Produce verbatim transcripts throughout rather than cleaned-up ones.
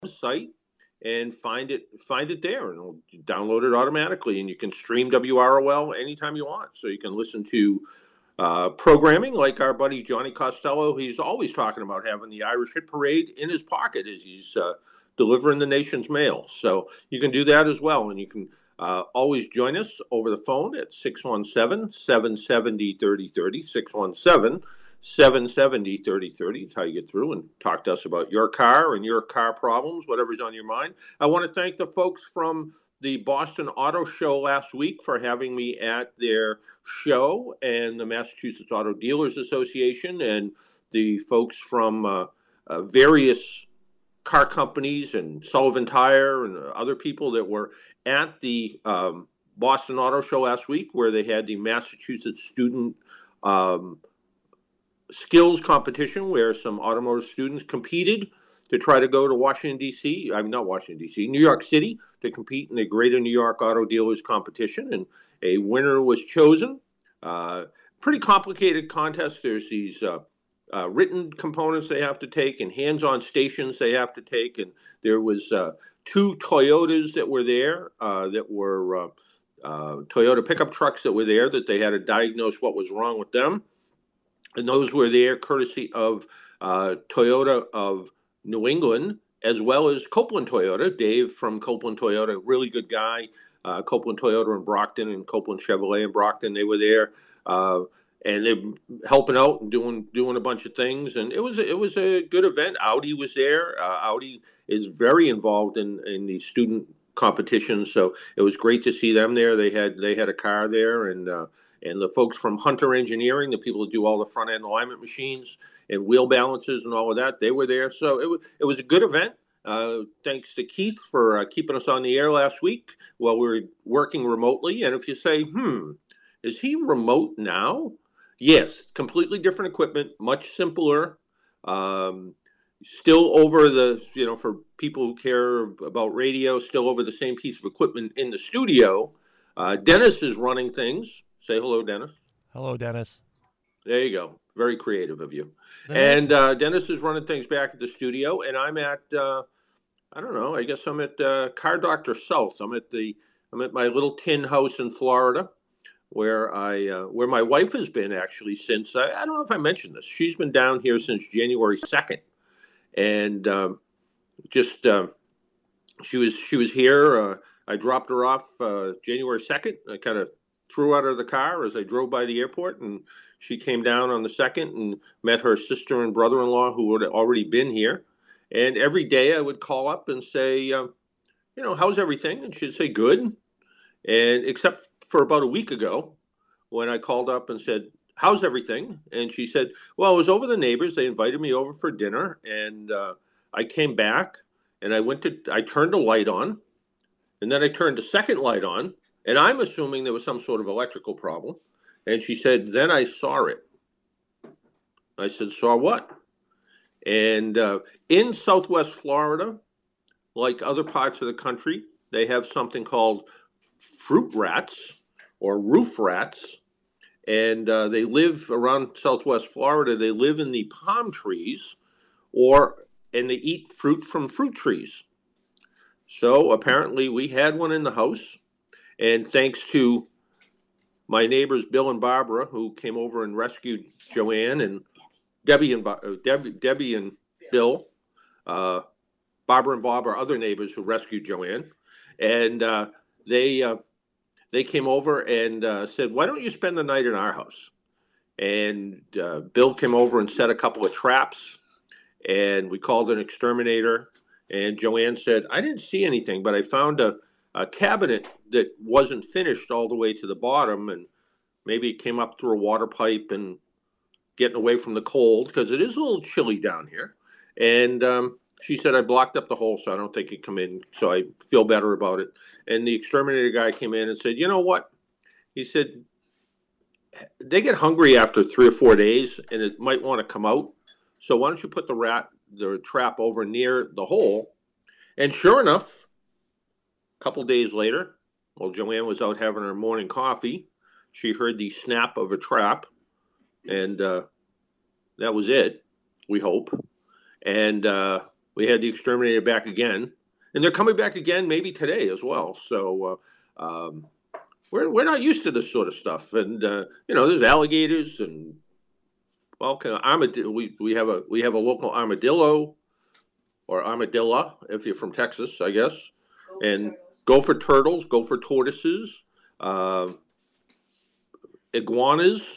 site and find it find it there, and it'll download it automatically, and you can stream W R O L anytime you want. So you can listen to uh, programming like our buddy Johnny Costello. He's always talking about having the Irish Hit Parade in his pocket as he's uh, delivering the nation's mail. So you can do that as well, and you can uh, always join us over the phone at six one seven, seven seven zero, three zero three zero, six one seven, seven seven zero, three zero three zero. It's how you get through and talk to us about your car and your car problems, whatever's on your mind. I want to thank the folks from the Boston Auto Show last week for having me at their show, and the Massachusetts Auto Dealers Association, and the folks from uh, uh, various car companies and Sullivan Tire and other people that were at the um, Boston Auto Show last week, where they had the Massachusetts Student um, Skills Competition, where some automotive students competed to try to go to Washington, D C, I mean, not Washington, D C, New York City, to compete in the Greater New York Auto Dealers Competition, and a winner was chosen. Uh, pretty complicated contest. There's these uh, uh, written components they have to take and hands-on stations they have to take, and there was uh, two Toyotas that were there uh, that were uh, uh, Toyota pickup trucks that were there that they had to diagnose what was wrong with them. And those were there courtesy of uh, Toyota of New England, as well as Copeland Toyota. Dave from Copeland Toyota, really good guy. Uh, Copeland Toyota in Brockton and Copeland Chevrolet in Brockton, they were there, uh, and they helping out and doing doing a bunch of things. And it was it was a good event. Audi was there. Uh, Audi is very involved in in the student competitions, so it was great to see them there. They had they had a car there, and uh, and the folks from Hunter Engineering, the people that do all the front end alignment machines and wheel balances and all of that, they were there. So it was it was a good event. Uh, thanks to Keith for uh, keeping us on the air last week while we were working remotely. And if you say, hmm, is he remote now? Yes, completely different equipment, much simpler. Um, still over the, you know, for people who care about radio, still over the same piece of equipment in the studio. Uh, Dennis is running things. Say hello, Dennis. Hello, Dennis. There you go. Very creative of you. The And name. uh, Dennis is running things back at the studio, and I'm at, uh, I don't know, I guess I'm at uh, Car Doctor South. I'm at the, I'm at my little tin house in Florida, where I, uh, where my wife has been actually since, I, I don't know if I mentioned this. She's been down here since January second, and um, just uh, she was she was here. Uh, I dropped her off uh, January second. I kind of threw out of the car as I drove by the airport, and she came down on the second and met her sister and brother-in-law who had already been here. And every day I would call up and say, uh, you know, how's everything? And she'd say, good. And except for about a week ago, when I called up and said, how's everything? And she said, well, I was over the neighbors. They invited me over for dinner, and uh, I came back, and I went to, I turned a light on, and then I turned the second light on, and I'm assuming there was some sort of electrical problem. And she said, then I saw it. I said, saw what? And uh, in Southwest Florida, like other parts of the country, they have something called fruit rats or roof rats. And uh, they live around Southwest Florida. They live in the palm trees, or and they eat fruit from fruit trees. So apparently we had one in the house, and thanks to my neighbors Bill and Barbara, who came over and rescued Joanne, and Debbie and uh, Debbie, Debbie and Bill, uh, Barbara and Bob are other neighbors who rescued Joanne, and uh, they uh, they came over and uh, said, "Why don't you spend the night in our house?" And uh, Bill came over and set a couple of traps, and we called an exterminator. And Joanne said, "I didn't see anything, but I found a, a cabinet that wasn't finished all the way to the bottom, and maybe it came up through a water pipe and getting away from the cold because it is a little chilly down here." And um, she said, "I blocked up the hole, so I don't think it come in. So I feel better about it." And the exterminator guy came in and said, "You know what?" He said, "They get hungry after three or four days, and it might want to come out. So why don't you put the rat, the trap over near the hole?" And sure enough, a couple days later, while Joanne was out having her morning coffee, she heard the snap of a trap, and uh, that was it. We hope. And uh, we had the exterminator back again, and they're coming back again maybe today as well. So uh, um, we're we're not used to this sort of stuff, and uh, you know, there's alligators and well, armadillo. We we have a we have a local armadillo or armadillo if you're from Texas, I guess, Go and turtles. go for turtles, go for tortoises, uh, iguanas,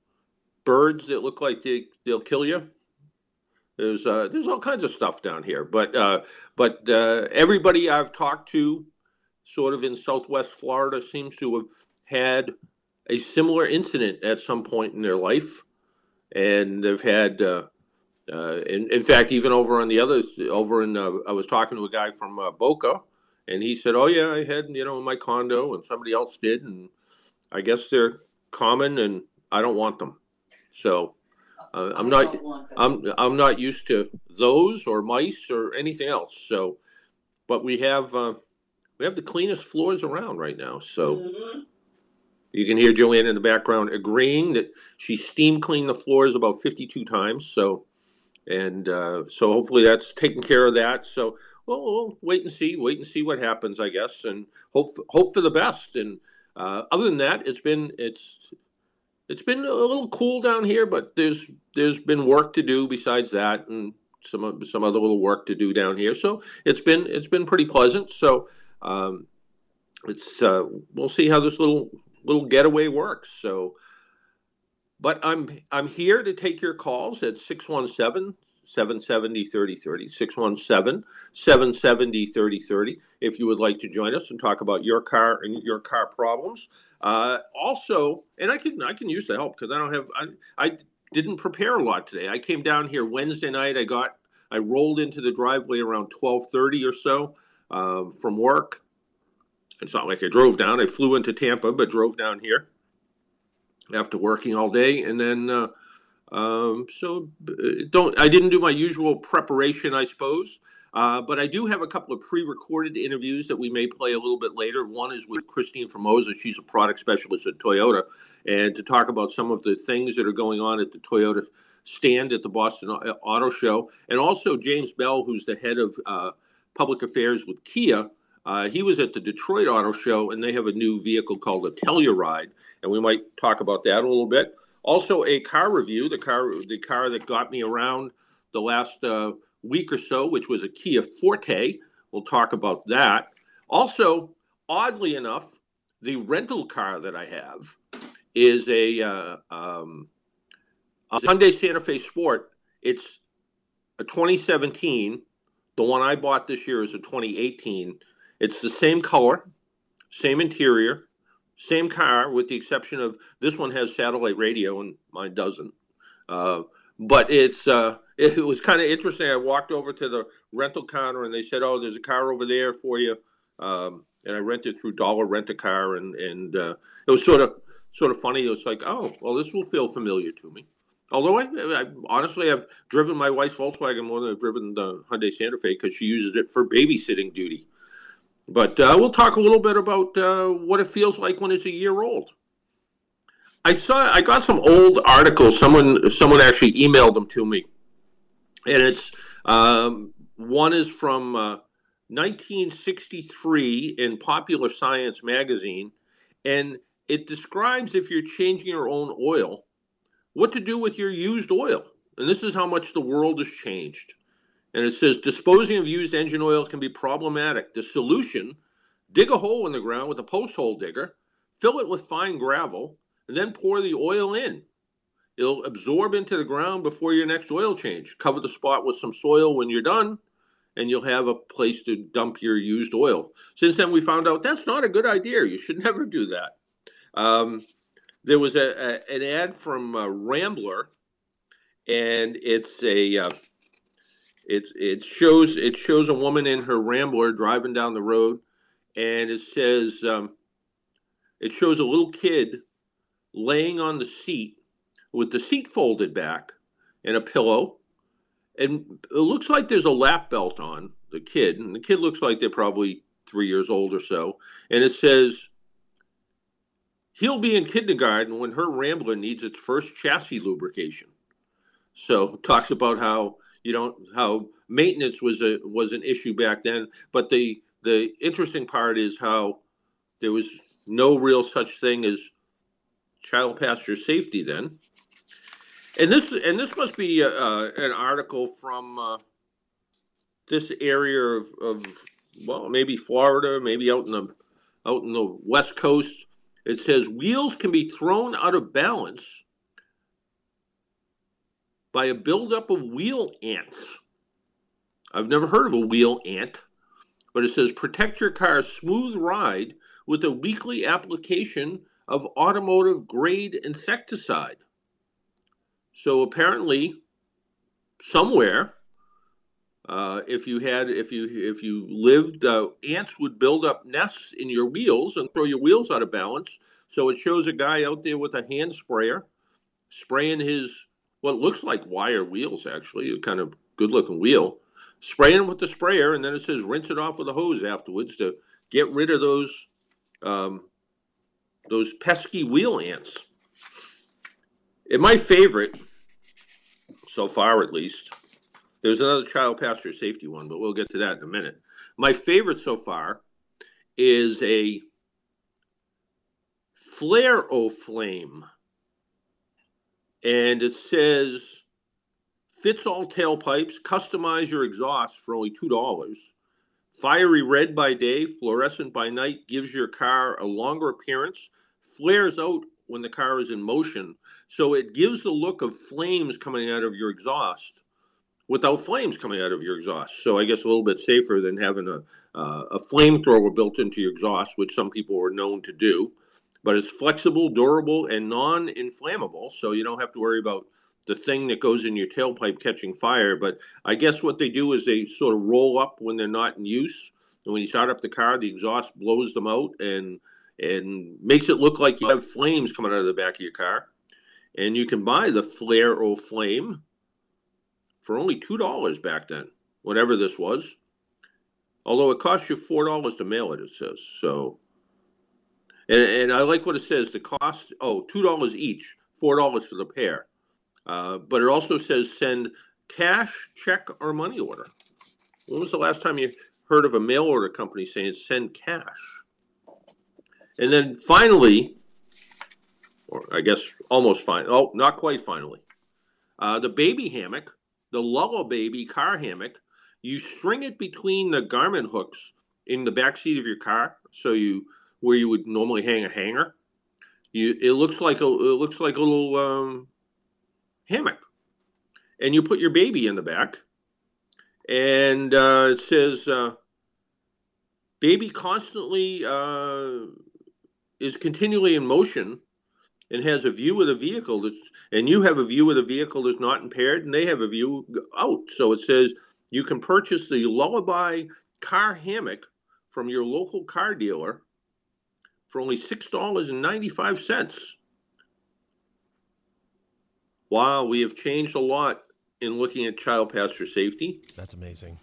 birds that look like they they'll kill you. There's uh, there's all kinds of stuff down here, but uh, but uh, everybody I've talked to, sort of in Southwest Florida, seems to have had a similar incident at some point in their life, and they've had. Uh, uh, in, in fact, even over on the other, over in, uh, I was talking to a guy from uh, Boca, and he said, "Oh yeah, I had you know in my condo, and somebody else did, and I guess they're common, and I don't want them." So. Uh, I'm I not. don't want them. I'm. I'm not used to those or mice or anything else. So, but we have. Uh, we have the cleanest floors around right now. So Mhm. you can hear Joanne in the background agreeing that she steam cleaned the floors about fifty-two times. So, and uh, so hopefully that's taking care of that. So, well, we'll wait and see. Wait and see what happens, I guess, and hope hope for the best. And uh, other than that, it's been it's it's been a little cool down here, but there's there's been work to do besides that, and some o- some other little work to do down here. So it's been it's been pretty pleasant. So um, it's uh, we'll see how this little little getaway works. So, but I'm I'm here to take your calls at six one seven, seven seven zero, three zero three zero, six one seven, seven seven zero, three zero three zero if you would like to join us and talk about your car and your car problems. Uh, also, and I can I can use the help because I don't have I, I didn't prepare a lot today. I came down here Wednesday night. I got I rolled into the driveway around twelve thirty or so um, from work. It's not like I drove down. I flew into Tampa, but drove down here after working all day, and then uh, um, so uh, don't I didn't do my usual preparation, I suppose. Uh, but I do have a couple of pre-recorded interviews that we may play a little bit later. One is with Christine Formosa. She's a product specialist at Toyota, and to talk about some of the things that are going on at the Toyota stand at the Boston Auto Show, and also James Bell, who's the head of uh, public affairs with Kia. Uh, he was at the Detroit Auto Show, and they have a new vehicle called a Telluride, and we might talk about that a little bit. Also, a car review, the car the car that got me around the last uh, week or so, which was a Kia Forte. We'll talk about that. Also, oddly enough, the rental car that I have is a, uh, um, a Hyundai Santa Fe Sport. It's a twenty seventeen. The one I bought this year is a twenty eighteen. It's the same color, same interior, same car, with the exception of this one has satellite radio and mine doesn't. Uh, but it's uh, it, was kind of interesting. I walked over to the rental counter and they said, "Oh, there's a car over there for you." Um, and I rented through Dollar Rent a Car, and and uh, it was sort of sort of funny. It was like, "Oh, well, this will feel familiar to me." Although I, I honestly have driven my wife's Volkswagen more than I've driven the Hyundai Santa Fe because she uses it for babysitting duty. But uh, we'll talk a little bit about uh, what it feels like when it's a year old. I saw I got some old articles. Someone someone actually emailed them to me, and it's um, one is from uh, nineteen sixty-three in Popular Science magazine, and it describes if you're changing your own oil, what to do with your used oil. And this is how much the world has changed. And it says disposing of used engine oil can be problematic. The solution: dig a hole in the ground with a post hole digger, fill it with fine gravel, and then pour the oil in. It'll absorb into the ground before your next oil change. Cover the spot with some soil when you're done, and you'll have a place to dump your used oil. Since then, we found out that's not a good idea. You should never do that. Um, there was a, a an ad from uh, Rambler, and it's a uh, It's it shows it shows a woman in her Rambler driving down the road, and it says um, it shows a little kid laying on the seat with the seat folded back and a pillow, and it looks like there's a lap belt on the kid, and the kid looks like they're probably three years old or so, and it says he'll be in kindergarten when her Rambler needs its first chassis lubrication. So it talks about how you don't how maintenance was a was an issue back then. But the the interesting part is how there was no real such thing as child passenger safety then. And this and this must be uh, an article from uh, this area of, of well, maybe Florida, maybe out in the out in the West Coast. It says wheels can be thrown out of balance by a buildup of wheel ants. I've never heard of a wheel ant, but it says protect your car's smooth ride with a weekly application of automotive grade insecticide. So apparently, somewhere, uh, if you had, if you if you lived, uh, ants would build up nests in your wheels and throw your wheels out of balance. So it shows a guy out there with a hand sprayer, spraying his what looks like wire wheels, actually, a kind of good-looking wheel, spraying with the sprayer, and then it says rinse it off with a hose afterwards to get rid of those um, those pesky wheel ants. And my favorite, so far at least, there's another child passenger safety one, but we'll get to that in a minute. My favorite so far is a Flare-O-Flame. And it says, fits all tailpipes, customize your exhaust for only two dollars. Fiery red by day, fluorescent by night, gives your car a longer appearance, flares out when the car is in motion. So it gives the look of flames coming out of your exhaust without flames coming out of your exhaust. So I guess a little bit safer than having a, uh, a flamethrower built into your exhaust, which some people are known to do. But it's flexible, durable, and non-inflammable, so you don't have to worry about the thing that goes in your tailpipe catching fire. But I guess what they do is they sort of roll up when they're not in use. And when you start up the car, the exhaust blows them out and and makes it look like you have flames coming out of the back of your car. And you can buy the Flare-O-Flame for only two dollars back then, whatever this was. Although it costs you four dollars to mail it, it says. So, and, and I like what it says. The cost, oh, two dollars each, four dollars for the pair. Uh, but it also says send cash, check, or money order. When was the last time you heard of a mail order company saying send cash? And then finally, or I guess almost fine. Oh, not quite finally. Uh, the baby hammock, the Lullababy car hammock, you string it between the garment hooks in the back seat of your car. So you, where you would normally hang a hanger, you it looks like a it looks like a little um, hammock, and you put your baby in the back, and uh, it says uh, baby constantly uh, is continually in motion and has a view of the vehicle that's, and you have a view of the vehicle that's not impaired, and they have a view out. So it says you can purchase the Lullaby car hammock from your local car dealer for only six dollars and ninety-five cents. Wow, we have changed a lot in looking at child passenger safety. That's amazing.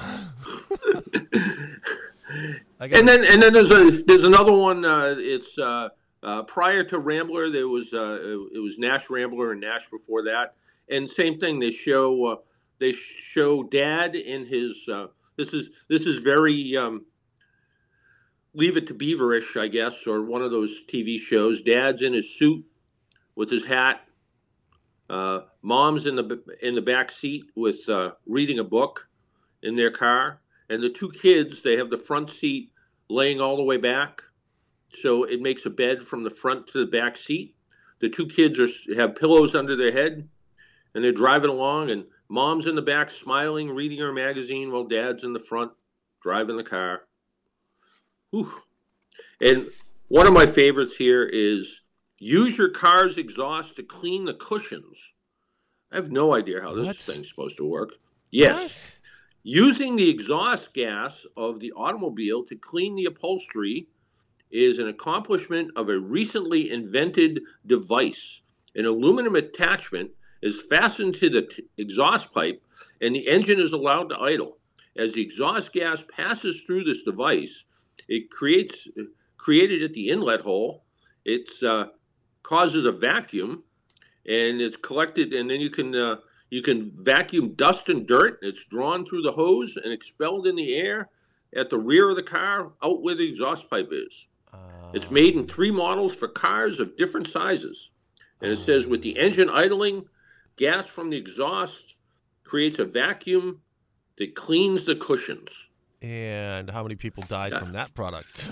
and then and then there's a there's another one. Uh, it's uh, uh, prior to Rambler, there was uh, it was Nash Rambler and Nash before that, and same thing. They show uh, they show Dad in his. Uh, this is this is very um, Leave It to Beaverish, I guess, or one of those T V shows. Dad's in his suit with his hat. Uh, mom's in the in the back seat with uh, reading a book in their car, and the two kids, they have the front seat laying all the way back, so it makes a bed from the front to the back seat. The two kids are have pillows under their head, and they're driving along, and mom's in the back smiling, reading her magazine, while Dad's in the front driving the car. Whew. And one of my favorites here is use your car's exhaust to clean the cushions. I have no idea how this What? thing's supposed to work. Yes. What? Using the exhaust gas of the automobile to clean the upholstery is an accomplishment of a recently invented device. An aluminum attachment is fastened to the t- exhaust pipe, and the engine is allowed to idle. As the exhaust gas passes through this device, it creates created at the inlet hole. It's uh, causes a vacuum, and it's collected, and then you can uh, You can vacuum dust and dirt. It's drawn through the hose and expelled in the air at the rear of the car, out where the exhaust pipe is. It's made in Um, three models for cars of different sizes. And it says with the um, engine idling, gas from the exhaust creates a vacuum that cleans the cushions. and how many people died Yeah. from that product?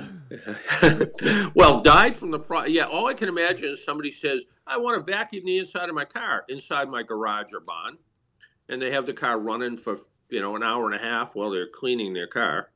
Well, died from the pro. Yeah, all I can imagine is somebody says, "I want to vacuum the inside of my car, inside my garage or barn," and they have the car running for you know an hour and a half while they're cleaning their car.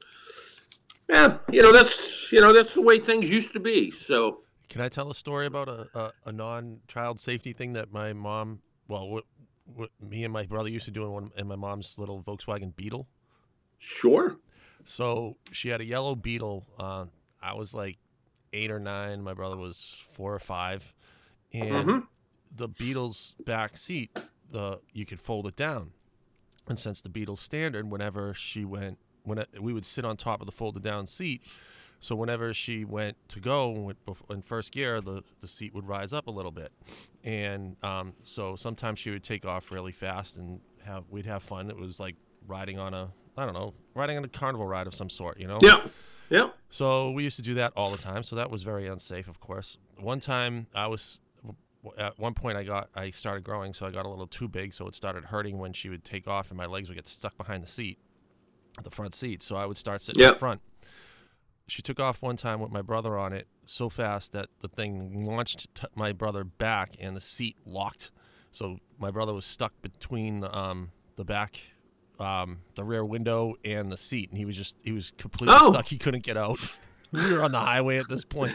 Yeah, you know that's you know that's the way things used to be. So Can I tell a story about a, a, a non-child safety thing that my mom, well, what, what me and my brother used to do in, one, in my mom's little Volkswagen Beetle? sure. So she had a yellow Beetle. Uh, I was like eight or nine. My brother was four or five, and Mm-hmm. the Beetle's back seat, the you could fold it down. And since the Beetle's standard, whenever she went, when it, we would sit on top of the folded down seat. So whenever she went to go in first gear, the, the seat would rise up a little bit, and um, so sometimes she would take off really fast, and have we'd have fun. It was like riding on a I don't know, riding on a carnival ride of some sort, you know. Yeah. Yeah. So we used to do that all the time. So that was very unsafe, of course. One time I was at one point I got I started growing, so I got a little too big, so it started hurting when she would take off, and my legs would get stuck behind the seat, the front seat. So I would start sitting Yeah. up front. She took off one time with my brother on it so fast that the thing launched t- my brother back, and the seat locked. So my brother was stuck between the, um, the back, um, the rear window, and the seat, and he was just he was completely Oh, stuck. He couldn't get out. We were on the highway at this point.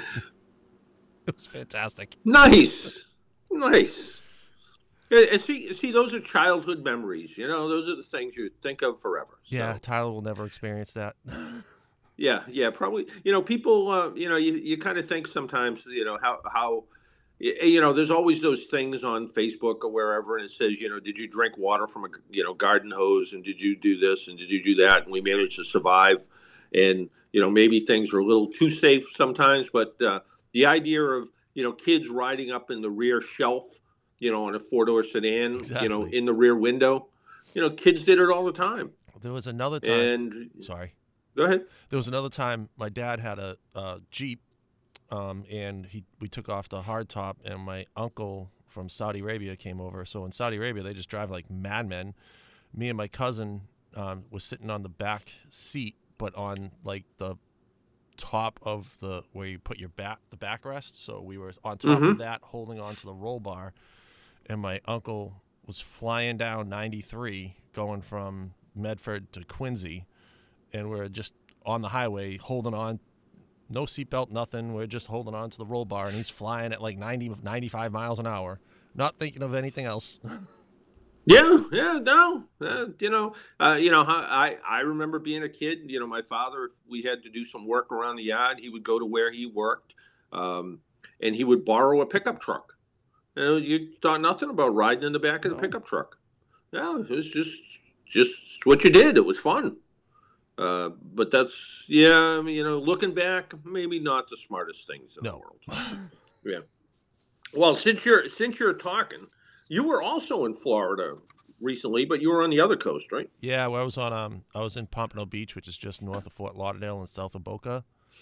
It was fantastic. nice. Nice. And and see, see, those are childhood memories. You know, those are the things you think of forever. Yeah, So, Tyler will never experience that. yeah, yeah, probably. You know, people. Uh, you know, you, you kind of think sometimes. You know how how. y- You know, there's always those things on Facebook or wherever, and it says, you know, did you drink water from a you know garden hose, and did you do this, and did you do that, and we managed to survive, and you know maybe things are a little too safe sometimes, but uh, the idea of you know kids riding up in the rear shelf, you know, on a four door sedan, you know, Exactly. in the rear window, you know, kids did it all the time, There was another time. and Sorry. go ahead. There was another time my dad had a, a Jeep, um, and he we took off the hardtop, and my uncle from Saudi Arabia came over. So in Saudi Arabia, they just drive like madmen. Me and my cousin um, was sitting on the back seat, but on like the top of the where you put your back the backrest. So we were on top of Mm-hmm. that, holding onto the roll bar, and my uncle was flying down ninety-three, going from Medford to Quincy, and we're just on the highway holding on, no seatbelt, nothing. We're just holding on to the roll bar, and he's flying at like ninety, ninety-five miles an hour, not thinking of anything else. Yeah, yeah, no, uh, you know, uh, you know, how- I I remember being a kid. You know, my father, if we had to do some work around the yard, he would go to where he worked, um, and he would borrow a pickup truck. You know, you thought nothing about riding in the back of the No, pickup truck. No, it was just just what you did. It was fun. Uh, but that's yeah, I mean, you know, looking back, maybe not the smartest things in the no. world. Yeah. Well, since you're since you're talking, you were also in Florida recently, but you were on the other coast, right? Yeah, well, I was on um, I was in Pompano Beach, which is just north of Fort Lauderdale and south of Boca.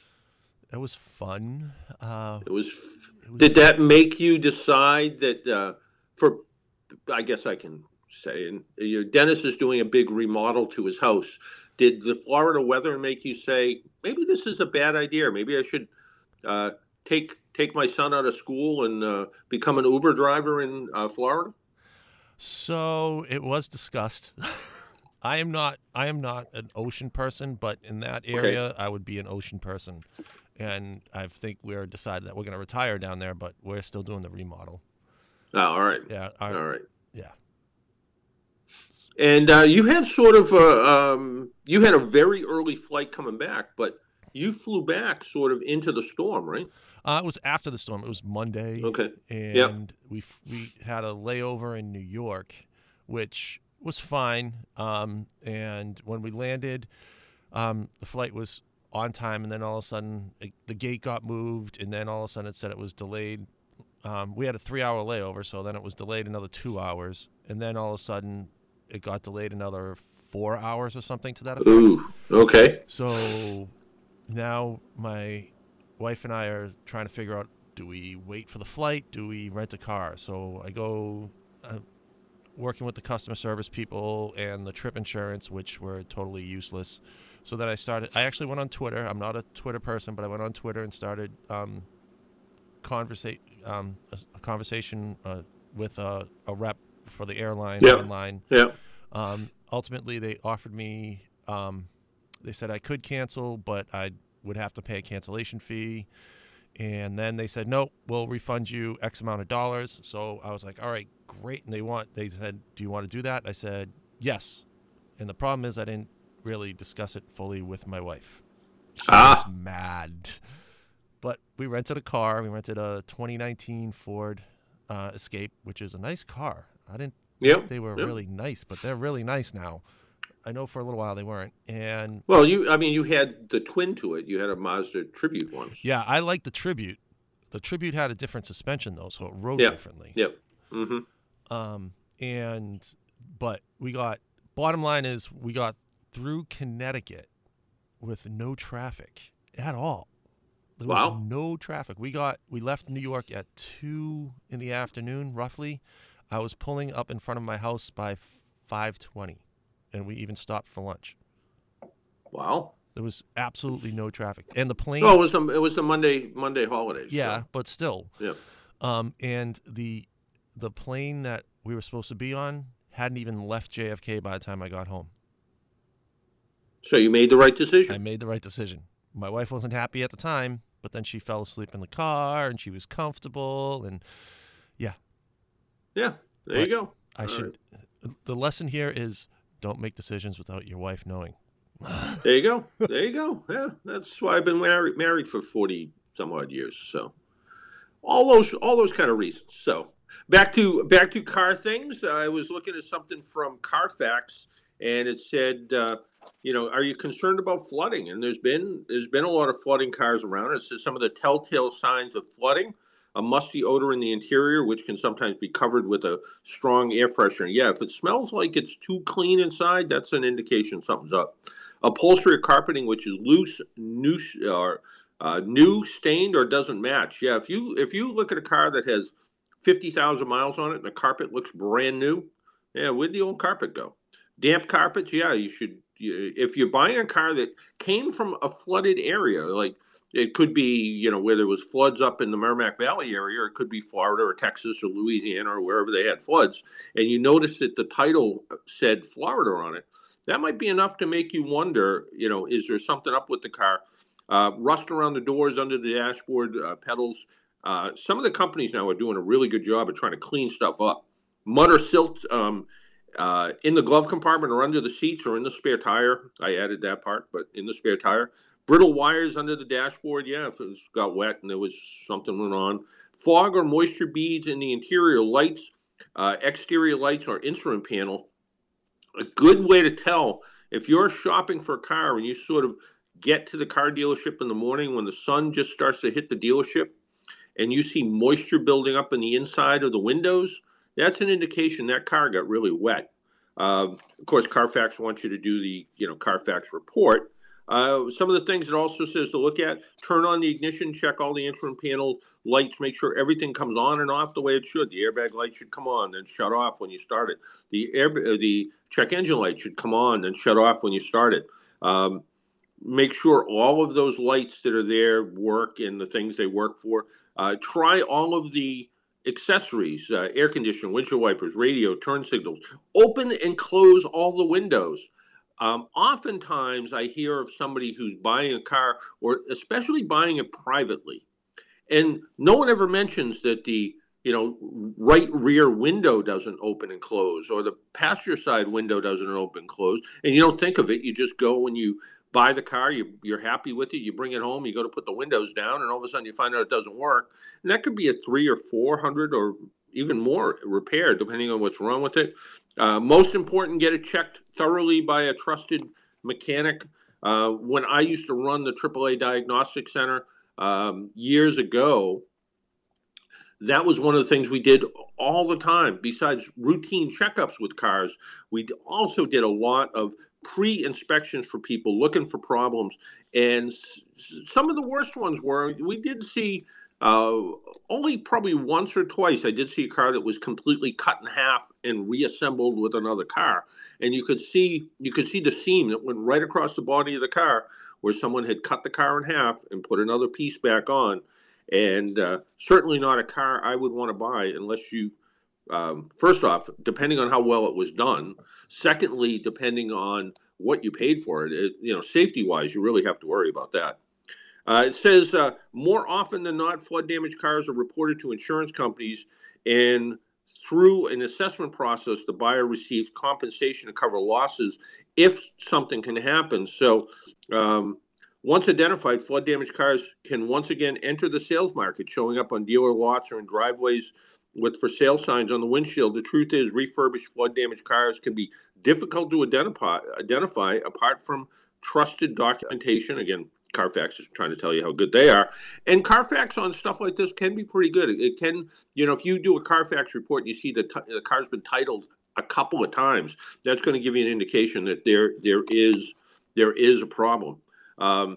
It was fun. Uh, It was. it was Did that make you decide that uh, for? I guess I can say, and you know, Dennis is doing a big remodel to his house. Did the Florida weather make you say maybe this is a bad idea? Maybe I should uh, take take my son out of school and uh, become an Uber driver in uh, Florida? So it was discussed. I am not I am not an ocean person, but in that Okay. area I would be an ocean person. And I think we're decided that we're going to retire down there, but we're still doing the remodel. Oh, all right. Yeah, I, All right. yeah. And uh, you had sort of a, um, you had a very early flight coming back, but you flew back sort of into the storm, right? Uh, it was after the storm. It was Monday, Okay. Yep. and we f- we had a layover in New York, which was fine. Um, and when we landed, um, the flight was on time, and then all of a sudden it, the gate got moved, and then all of a sudden it said it was delayed. Um, we had a three-hour layover, so then it was delayed another two hours, and then all of a sudden it got delayed another four hours or something to that effect. Ooh, okay. So now my wife and I are trying to figure out, do we wait for the flight? Do we rent a car? So I go uh, working with the customer service people and the trip insurance, which were totally useless. So then I started, I actually went on Twitter. I'm not a Twitter person, but I went on Twitter and started um, conversa- um, a, a conversation uh, with a, a rep for the airline Yeah. online. Yeah. Um, ultimately, they offered me, um, they said I could cancel, but I would have to pay a cancellation fee. And then they said, nope, we'll refund you X amount of dollars. So I was like, all right, great. And they want, they said, do you want to do that? I said, yes. And the problem is I didn't really discuss it fully with my wife. She Ah. was mad. But we rented a car. We rented a twenty nineteen Ford uh, Escape, which is a nice car. I didn't Yep. think they were Yep. really nice, but they're really nice now. I know for a little while they weren't. And Well, you, I mean, you had the twin to it. You had a Mazda Tribute once. yeah, I like the Tribute. The Tribute had a different suspension though, so it rode Yep. differently. Yep. Mm-hmm. Um, and but we got, bottom line is we got through Connecticut with no traffic at all. There was Wow. no traffic. We got we left New York at two in the afternoon, roughly. I was pulling up in front of my house by five twenty, and we even stopped for lunch. Wow. There was absolutely no traffic, and the plane. Oh, it was the it was the Monday Monday holidays. Yeah, so. but still. Yeah. Um, and the the plane that we were supposed to be on hadn't even left J F K by the time I got home. So you made the right I decision. made the right decision. My wife wasn't happy at the time, but then she fell asleep in the car, and she was comfortable, and yeah. Yeah. There But you go. I All should. The lesson here is don't make decisions without your wife knowing. There you go. There you go. Yeah, that's why I've been married married for forty some odd years. So all those all those kind of reasons. So back to back to car things. I was looking at something from Carfax, and it said, uh, you know, are you concerned about flooding? And there's been there's been a lot of flooding cars around. It says some of the telltale signs of flooding: a musty odor in the interior, which can sometimes be covered with a strong air freshener. Yeah, if it smells like it's too clean inside, that's an indication something's up. Upholstery or carpeting, which is loose, new, or uh, new, stained, or doesn't match. Yeah, if you if you look at a car that has fifty thousand miles on it and the carpet looks brand new, yeah, where'd the old carpet go? Damp carpets, yeah, you should. You, if you're buying a car that came from a flooded area, like it could be, you know, where there was floods up in the Merrimack Valley area, or it could be Florida or Texas or Louisiana or wherever they had floods, and you notice that the title said Florida on it, that might be enough to make you wonder, you know, is there something up with the car? Uh, rust around the doors, under the dashboard, uh, pedals. Uh, some of the companies now are doing a really good job of trying to clean stuff up. Mud or silt um, uh, in the glove compartment or under the seats or in the spare tire. I added that part, but in the spare tire. Brittle wires under the dashboard. Yeah, if it got wet and there was something went on. Fog or moisture beads in the interior lights, uh, exterior lights, or instrument panel. A good way to tell if you're shopping for a car and you sort of get to the car dealership in the morning when the sun just starts to hit the dealership and you see moisture building up in the inside of the windows, that's an indication that car got really wet. Uh, of course, Carfax wants you to do the, you know, Carfax report. Uh, some of the things it also says to look at: turn on the ignition, check all the instrument panel lights, make sure everything comes on and off the way it should. The airbag light should come on, then shut off when you start it. The air, the check engine light should come on, then shut off when you start it. Um, make sure all of those lights that are there work and the things they work for. Uh, try all of the accessories: uh, air conditioner, windshield wipers, radio, turn signals. Open and close all the windows. Um, oftentimes, I hear of somebody who's buying a car, or especially buying it privately, and no one ever mentions that the, you know, right rear window doesn't open and close, or the passenger side window doesn't open and close, and you don't think of it. You just go when you buy the car, you, you're happy with it, you bring it home, you go to put the windows down, and all of a sudden you find out it doesn't work, and that could be a three or four hundred or even more repair, depending on what's wrong with it. Uh, most important, get it checked thoroughly by a trusted mechanic. Uh, when I used to run the triple A Diagnostic Center um, years ago, that was one of the things we did all the time. Besides routine checkups with cars, we also did a lot of pre-inspections for people looking for problems. And some of the worst ones were we did see uh, only probably once or twice. I did see a car that was completely cut in half and reassembled with another car, and you could see you could see the seam that went right across the body of the car where someone had cut the car in half and put another piece back on. And uh, certainly not a car I would want to buy unless you, um, first off, depending on how well it was done. Secondly, depending on what you paid for it, it you know, safety wise, you really have to worry about that. Uh, it says uh, more often than not, flood damage cars are reported to insurance companies, and through an assessment process, the buyer receives compensation to cover losses if something can happen. So, um, once identified, flood damage cars can once again enter the sales market, showing up on dealer lots or in driveways with for sale signs on the windshield. The truth is, refurbished flood damage cars can be difficult to identify, identify apart from trusted documentation. Again, Carfax is trying to tell you how good they are. And Carfax on stuff like this can be pretty good. It can, you know, if you do a Carfax report and you see that the car's been titled a couple of times, that's going to give you an indication that there there is there is a problem. Um,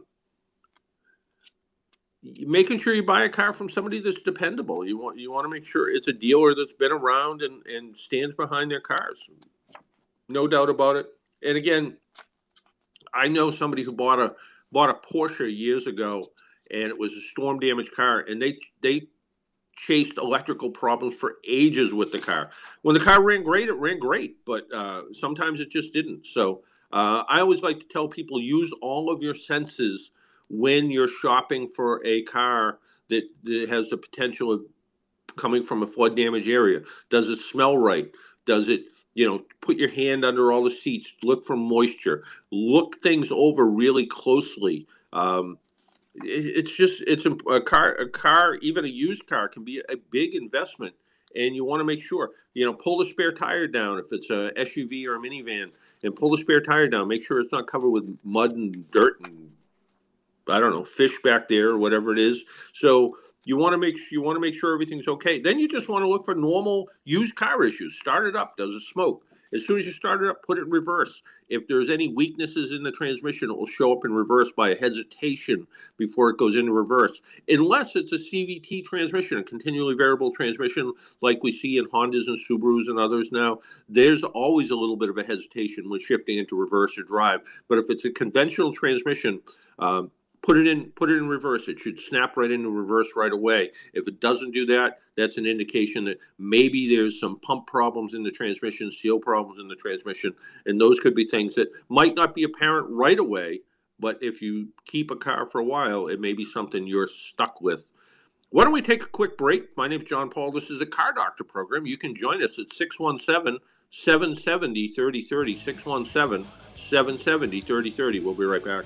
making sure you buy a car from somebody that's dependable. You want you want to make sure it's a dealer that's been around and, and stands behind their cars. No doubt about it. And again, I know somebody who bought a bought a Porsche years ago, and it was a storm damaged car, and they they chased electrical problems for ages with the car. When the car ran great, it ran great, but uh, sometimes it just didn't. So uh, I always like to tell people, use all of your senses when you're shopping for a car that, that has the potential of coming from a flood damage area. Does it smell right? Does it, you know, put your hand under all the seats, look for moisture, look things over really closely. Um, it's just it's a, a car a car even a used car can be a big investment, and you want to make sure, you know, pull the spare tire down if it's a S U V or a minivan, and pull the spare tire down, make sure it's not covered with mud and dirt and I don't know, fish back there or whatever it is. So you want to make you want to make sure everything's okay. Then you just want to look for normal used car issues. Start it up. Does it smoke? As soon as you start it up, put it in reverse. If there's any weaknesses in the transmission, it will show up in reverse by a hesitation before it goes into reverse. Unless it's a C V T transmission, a continually variable transmission, like we see in Hondas and Subarus and others now, there's always a little bit of a hesitation when shifting into reverse or drive. But if it's a conventional transmission, um, put it in put it in reverse. It should snap right into reverse right away. If it doesn't do that, that's an indication that maybe there's some pump problems in the transmission, seal problems in the transmission, and those could be things that might not be apparent right away, but if you keep a car for a while, it may be something you're stuck with. Why don't we take a quick break? My name's John Paul. This is the Car Doctor program. You can join us at six one seven, seven seven zero, three oh three oh, six one seven, seven seven zero, three oh three oh. We'll be right back.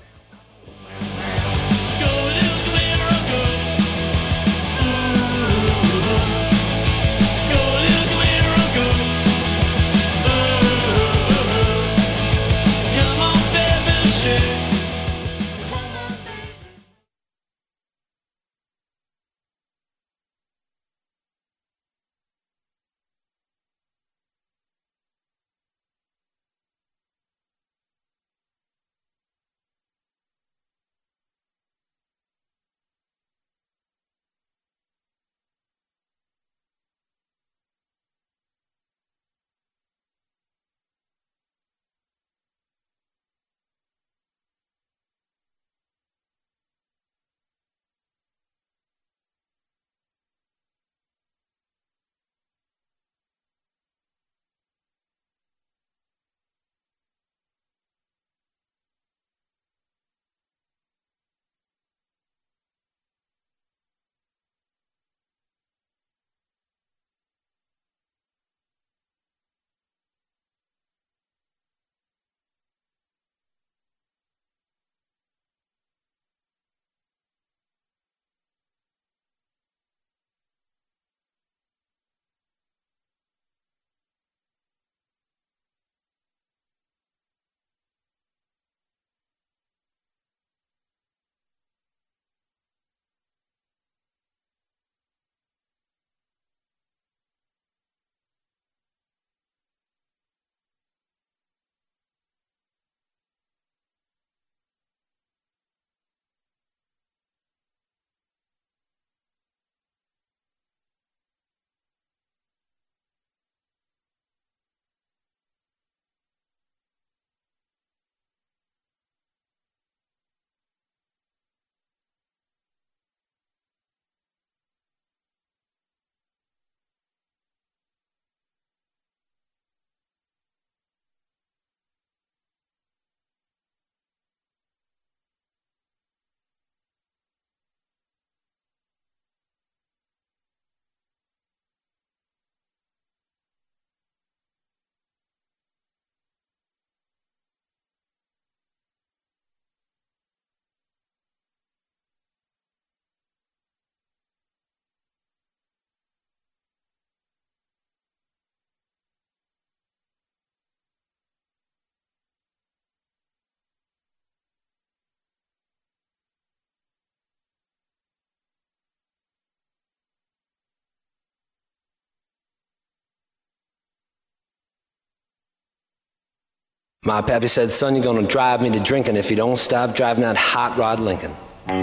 My pappy said, son, you're gonna drive me to drinking if you don't stop driving that hot rod Lincoln.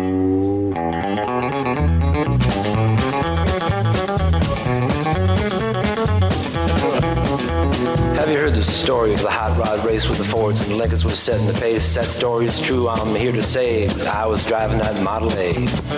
Have you heard the story of the hot rod race with the Fords and the Lincolns was setting the pace? That story is true, I'm here to say I was driving that Model A.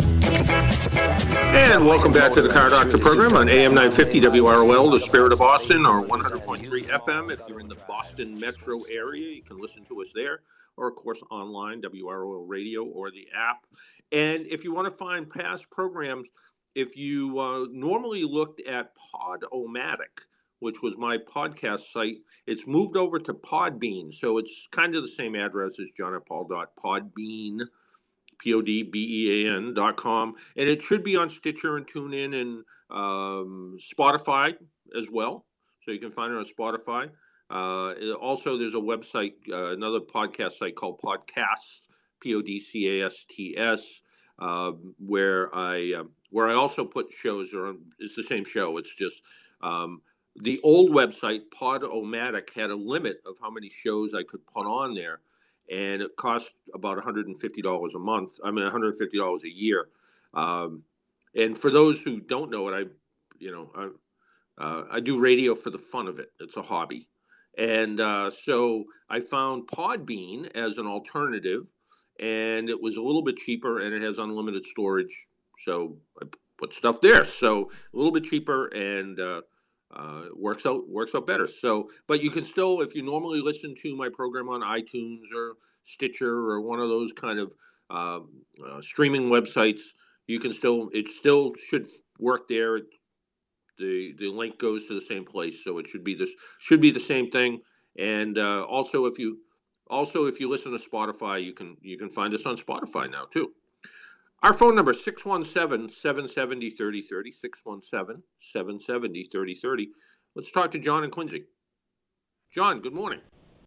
And welcome back to the Car Doctor program on A M nine fifty W R O L, the Spirit of Boston, or one hundred point three F M. If you're in the Boston metro area, you can listen to us there, or of course online, W R O L Radio or the app. And if you want to find past programs, if you uh, normally looked at Podomatic, which was my podcast site, it's moved over to Podbean. So it's kind of the same address as john and paul dot podbean, P O D B E A N dot com. And it should be on Stitcher and TuneIn and um, Spotify as well. So you can find it on Spotify. Uh, it- also, there's a website, uh, another podcast site called Podcasts, P O D C A S T S, uh, where I uh, where I also put shows. Or it's the same show. It's just um, the old website, Podomatic, had a limit of how many shows I could put on there, and it cost about one hundred fifty dollars a month. I mean, one hundred fifty dollars a year. Um, and for those who don't know it, I, you know, I, uh, I do radio for the fun of it. It's a hobby, and uh, so I found Podbean as an alternative, and it was a little bit cheaper, and it has unlimited storage. So I put stuff there. So a little bit cheaper, and uh, uh, it works out works out better. So, but you can still, if you normally listen to my program on iTunes or Stitcher or one of those kind of uh, uh, streaming websites, you can still it still should work there. It, the the link goes to the same place, so it should be this should be the same thing. And uh, also, if you also if you listen to Spotify, you can you can find us on Spotify now too. Our phone number is six one seven, seven seven zero, three oh three oh, six one seven, seven seven zero, three oh three oh. Let's talk to John and Quincy. John, good morning.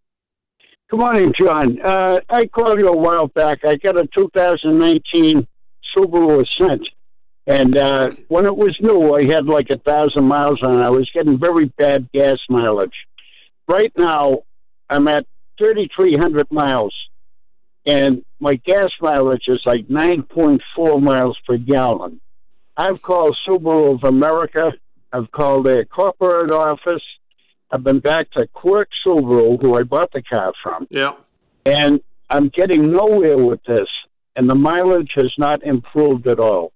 Good morning, John. Uh, I called you a while back. I got a two thousand nineteen Subaru Ascent, and uh, when it was new, I had like a thousand miles on it. I was getting very bad gas mileage. Right now, I'm at thirty-three hundred miles, and my gas mileage is like nine point four miles per gallon. I've called Subaru of America. I've called their corporate office. I've been back to Quirk Subaru, who I bought the car from, Yeah. and I'm getting nowhere with this, and the mileage has not improved at all.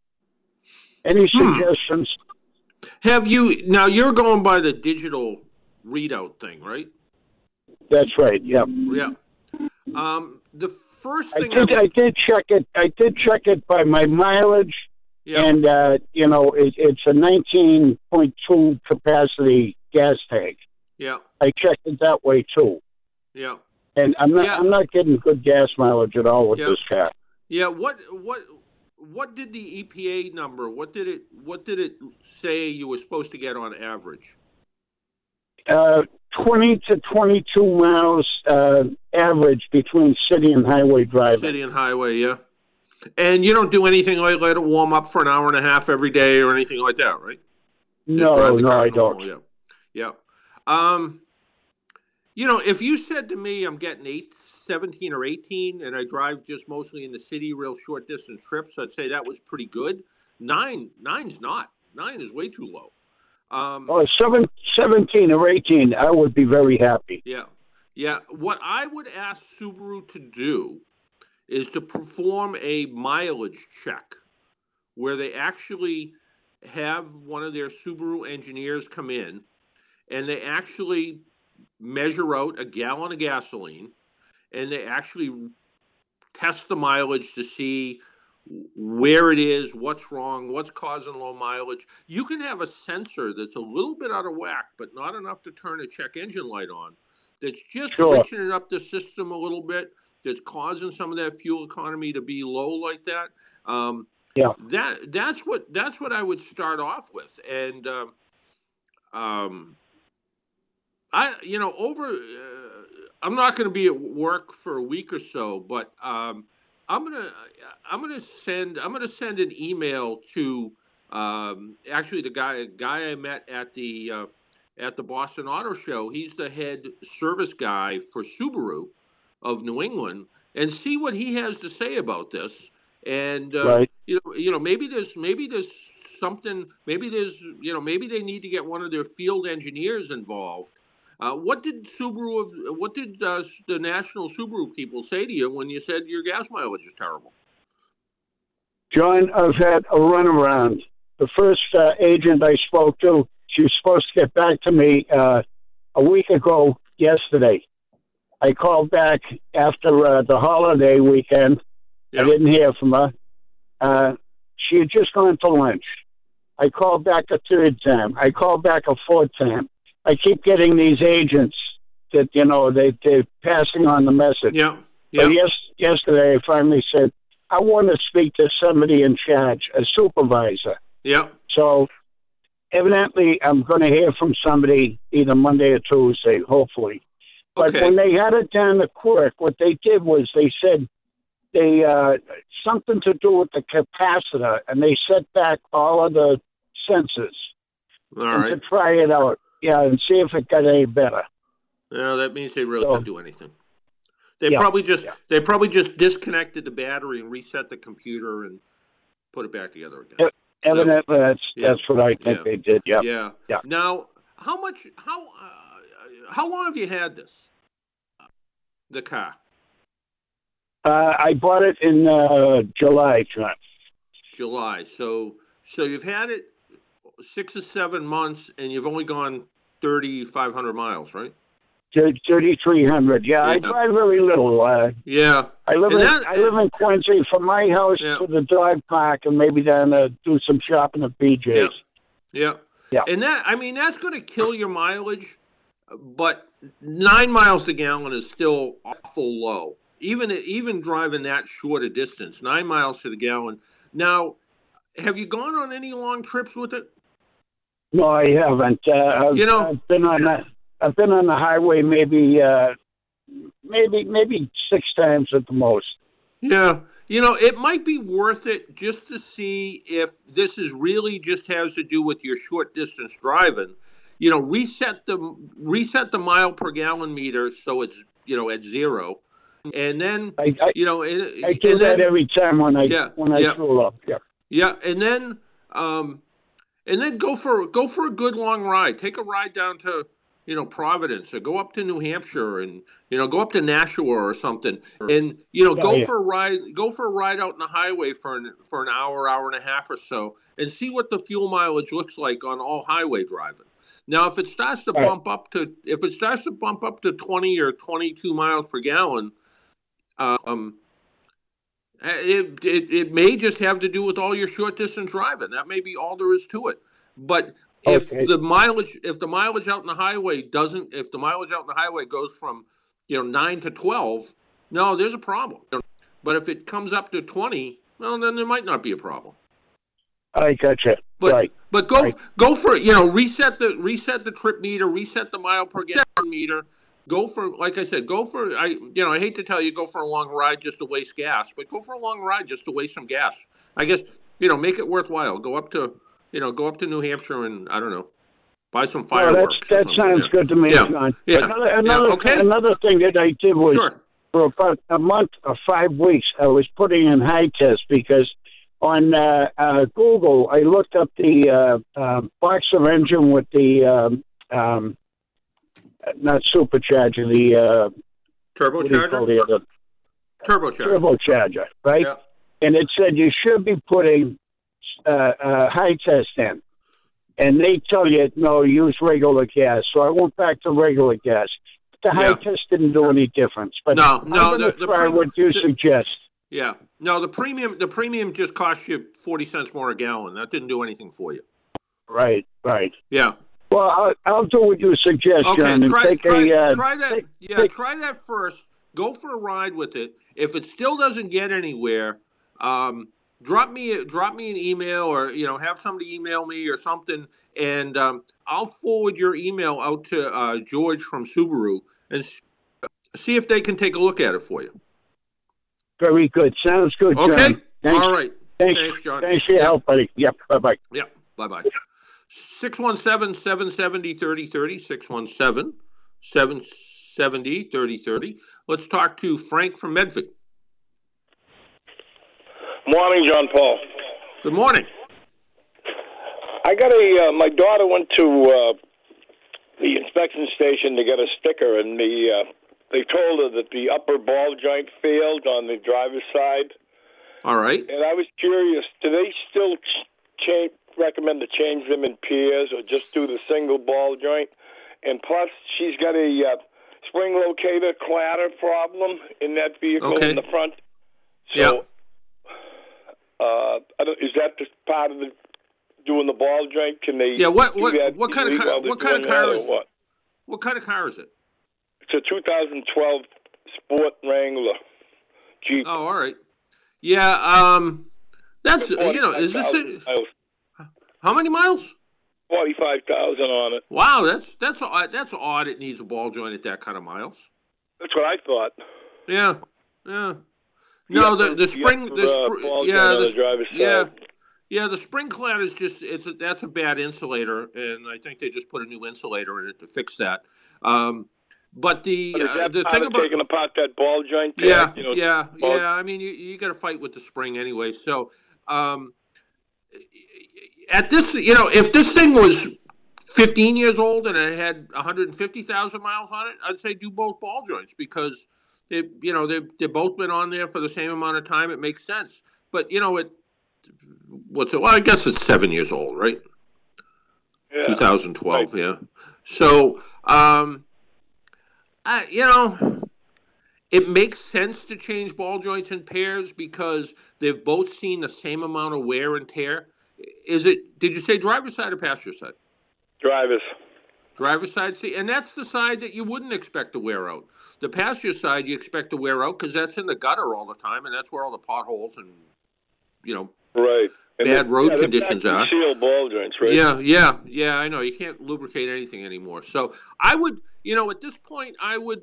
Any Hmm. suggestions? Have you now? You're going by the digital readout thing, right? That's right, yeah. Yeah. Um, the first I thing I, did, would, I did check it. I did check it by my mileage, yeah, and, uh, you know, it, it's a nineteen point two capacity gas tank. yeah, I checked it that way, too. yeah, And I'm not, Yeah. I'm not getting good gas mileage at all with Yeah. this car. yeah. What what what did the E P A number? What did it what did it say you were supposed to get on average? Uh, twenty to twenty-two miles uh, average between city and highway driving. City and highway, yeah. And you don't do anything like let it warm up for an hour and a half every day or anything like that, right? Just No, drive the no, car I normal, don't. Yeah, yeah. Um, you know, if you said to me, I'm getting eight, seventeen or eighteen, and I drive just mostly in the city, real short distance trips, I'd say that was pretty good. Nine, nine's not. Nine is way too low. Um, Oh, seven, seventeen or eighteen, I would be very happy. Yeah. Yeah. What I would ask Subaru to do is to perform a mileage check where they actually have one of their Subaru engineers come in and they actually measure out a gallon of gasoline and they actually test the mileage to see where it is, what's wrong, what's causing low mileage. You can have a sensor that's a little bit out of whack, but not enough to turn a check engine light on. That's just Sure. switching up the system a little bit. That's causing some of that fuel economy to be low like that. Um, Yeah. That that's what that's what I would start off with, and um, um, I you know over. Uh, I'm not going to be at work for a week or so, but um, I'm gonna I'm gonna send I'm gonna send an email to um, actually the guy guy I met at the uh, at the Boston Auto Show. He's the head service guy for Subaru of New England, and see what he has to say about this. And uh, Right. you know, you know, maybe there's maybe there's something. Maybe there's you know maybe they need to get one of their field engineers involved. Uh, what did Subaru of what did uh, the national Subaru people say to you when you said your gas mileage is terrible? John, I've had a runaround. The first uh, agent I spoke to, she was supposed to get back to me uh, a week ago yesterday. I called back after uh, the holiday weekend. Yep. I didn't hear from her. Uh, she had just gone to lunch. I called back a third time. I called back a fourth time. I keep getting these agents that, you know, they, they're passing on the message. Yeah, yeah. But yes, yesterday I finally said, I want to speak to somebody in charge, a supervisor. Yeah. So evidently I'm going to hear from somebody either Monday or Tuesday, hopefully. But Okay. when they had it down to Quirk, what they did was they said they uh, something to do with the capacitor, and they set back all of the sensors All and right. to try it out, yeah, and see if it got any better. No, that means they really So- didn't do anything. They Yeah, probably just yeah. they probably just disconnected the battery and reset the computer and put it back together again. Yep. So, Evidently, that's yeah, that's what I think yeah. they did. Yeah. yeah. Yeah. Now, how much? How uh, how long have you had this? The car, Uh, I bought it in uh, July, John. July. So so you've had it six or seven months, and you've only gone thirty five hundred miles, right? thirty-three hundred. Yeah, I Yeah. drive very little. Uh, Yeah. I live And in that- I live in Quincy. From my house Yeah. to the dog park, and maybe down to do some shopping at B J's. Yeah. Yeah. Yeah. And that, I mean, that's going to kill your mileage, but nine miles to gallon is still awful low. Even even driving that short a distance, nine miles to the gallon. Now, have you gone on any long trips with it? No, I haven't. Uh, I've, You know- I've been on the I've been on the highway maybe uh, maybe maybe six times at the most. Yeah. You know, it might be worth it just to see if this is really just has to do with your short distance driving. You know, reset the reset the mile per gallon meter so it's you know at zero, and then I I, you know it, I do and that then, every time when I Yeah, when I yeah. fuel up. Yeah. yeah, and then um, and then go for go for a good long ride. Take a ride down to you know Providence or go up to New Hampshire and you know go up to Nashua or something, and you know go Oh, yeah. for a ride go for a ride out in the highway for an for an hour hour and a half or so, and see what the fuel mileage looks like on all highway driving. Now, if it starts to Right. bump up to if it starts to bump up to twenty or twenty-two miles per gallon, um, it, it it may just have to do with all your short distance driving. That may be all there is to it. But if Okay. the mileage if the mileage out in the highway doesn't if the mileage out in the highway goes from you know nine to twelve, no, there's a problem. But if it comes up to twenty, well, then there might not be a problem. I gotcha. But right. but go right. go for it. You know, reset the reset the trip meter, reset the mile per gallon meter. Go for like I said, go for I you know I hate to tell you go for a long ride just to waste gas, but go for a long ride just to waste some gas. I guess you know make it worthwhile. Go up to you know go up to New Hampshire and I don't know buy some Oh, fireworks. that's, that or something, sounds yeah. good to me, Yeah. John. Yeah. Another another, Yeah, okay. another thing that I did was Sure. for about a month or five weeks, I was putting in high test because on uh, uh, Google, I looked up the uh, uh, boxer engine with the um, um, not supercharger, the uh, what do you call Turbocharger. the other Turbocharger. turbocharger, right? Yeah. And it said you should be putting uh, uh, high test in. And they tell you, no, use regular gas. So I went back to regular gas. The high Yeah. test didn't do any difference. But No, no, I'm going the- to the try pre- what you the- suggest. Yeah. No, the premium the premium just cost you forty cents more a gallon. That didn't do anything for you. Right, right. Yeah. Well, I'll, I'll do what you suggest, Okay, John, and try, take try, a... Uh, try that. take- yeah, take- try that first. Go for a ride with it. If it still doesn't get anywhere, um, drop me a- drop me an email or you know have somebody email me or something, and um, I'll forward your email out to uh, George from Subaru and s- see if they can take a look at it for you. Very good. Sounds good, John. Okay. Thanks, All right. thanks, Thanks, John. thanks for your Yeah. help, buddy. Yep, bye-bye. Yeah. Bye bye. six one seven, seven seven zero, three oh three oh, six one seven, seven seven zero, three oh three oh. Let's talk to Frank from Medford. Morning, John Paul. Good morning. I got a, uh, my daughter went to uh, the inspection station to get a sticker, and the uh, they told her that the upper ball joint failed on the driver's side. All right. And I was curious, do they still change, recommend to change them in pairs or just do the single ball joint? And plus, she's got a uh, spring locator clatter problem in that vehicle Okay. in the front. So, Yeah. uh, I don't, is that just part of the doing the ball joint? Can they? Yeah. What do what that what kind of easily car, while they're what kind of doing that, car or is what? what kind of car is it? It's a two thousand twelve Sport Wrangler Jeep. Oh, all right. Yeah. Um, that's you know, is this forty-five thousand a, miles. how many miles? forty-five thousand on it. Wow, that's that's odd. That's odd. It needs a ball joint at that kind of miles. That's what I thought. Yeah, yeah. No, the upper- the spring, upper, the uh, spr- ball yeah, joint on the, the driver's yeah, side. yeah. The spring clad is just it's a, that's a bad insulator, and I think they just put a new insulator in it to fix that. Um, but the But is uh, that the part thing of about taking apart that ball joint? there? yeah, You know, yeah, ball- yeah. I mean, you you got to fight with the spring anyway. So, um, at this, you know, if this thing was fifteen years old and it had one hundred fifty thousand miles on it, I'd say do both ball joints because they, you know, they they've both been on there for the same amount of time. It makes sense. But you know, it what's it? Well, I guess it's seven years old, right? yeah. twenty twelve, yeah. So, um, I, you know, it makes sense to change ball joints in pairs because they've both seen the same amount of wear and tear. Is it? Did you say driver's side or passenger side? Drivers. Driver's side, see, and that's the side that you wouldn't expect to wear out. The passenger side you expect to wear out because that's in the gutter all the time, and that's where all the potholes and you know Right. And bad they- road yeah, they're conditions vacuum are. Seal ball joints, right? Yeah, yeah, yeah. I know you can't lubricate anything anymore. So I would, you know, at this point, I would,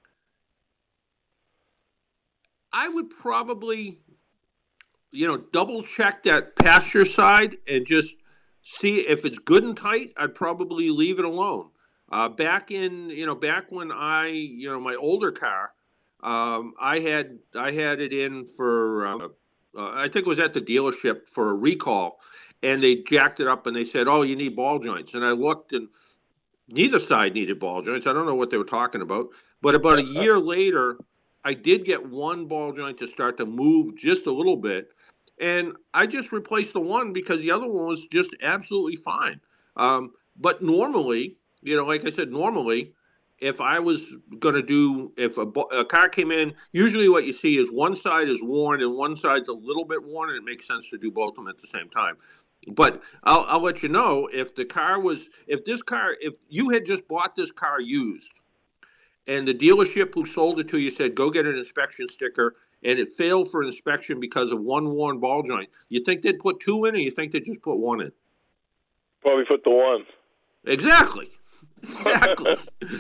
I would probably, you know, double check that passenger side and just see if it's good and tight. I'd probably leave it alone. Uh, back in, you know, back when I, you know, my older car, um, I had I had it in for. Uh, uh, I think it was at the dealership for a recall, and they jacked it up and they said, "Oh, you need ball joints." And I looked, and neither side needed ball joints. I don't know what they were talking about. But about a year later, I did get one ball joint to start to move just a little bit, and I just replaced the one because the other one was just absolutely fine. Um, but normally, you know, like I said, normally, if I was going to do, if a, bo- a car came in, usually what you see is one side is worn and one side's a little bit worn, and it makes sense to do both of them at the same time. But I'll, I'll let you know if the car was, if this car, if you had just bought this car used and the dealership who sold it to you said, go get an inspection sticker, and it failed for inspection because of one worn ball joint, you think they'd put two in or you think they'd just put one in? Probably put the one. Exactly. Exactly.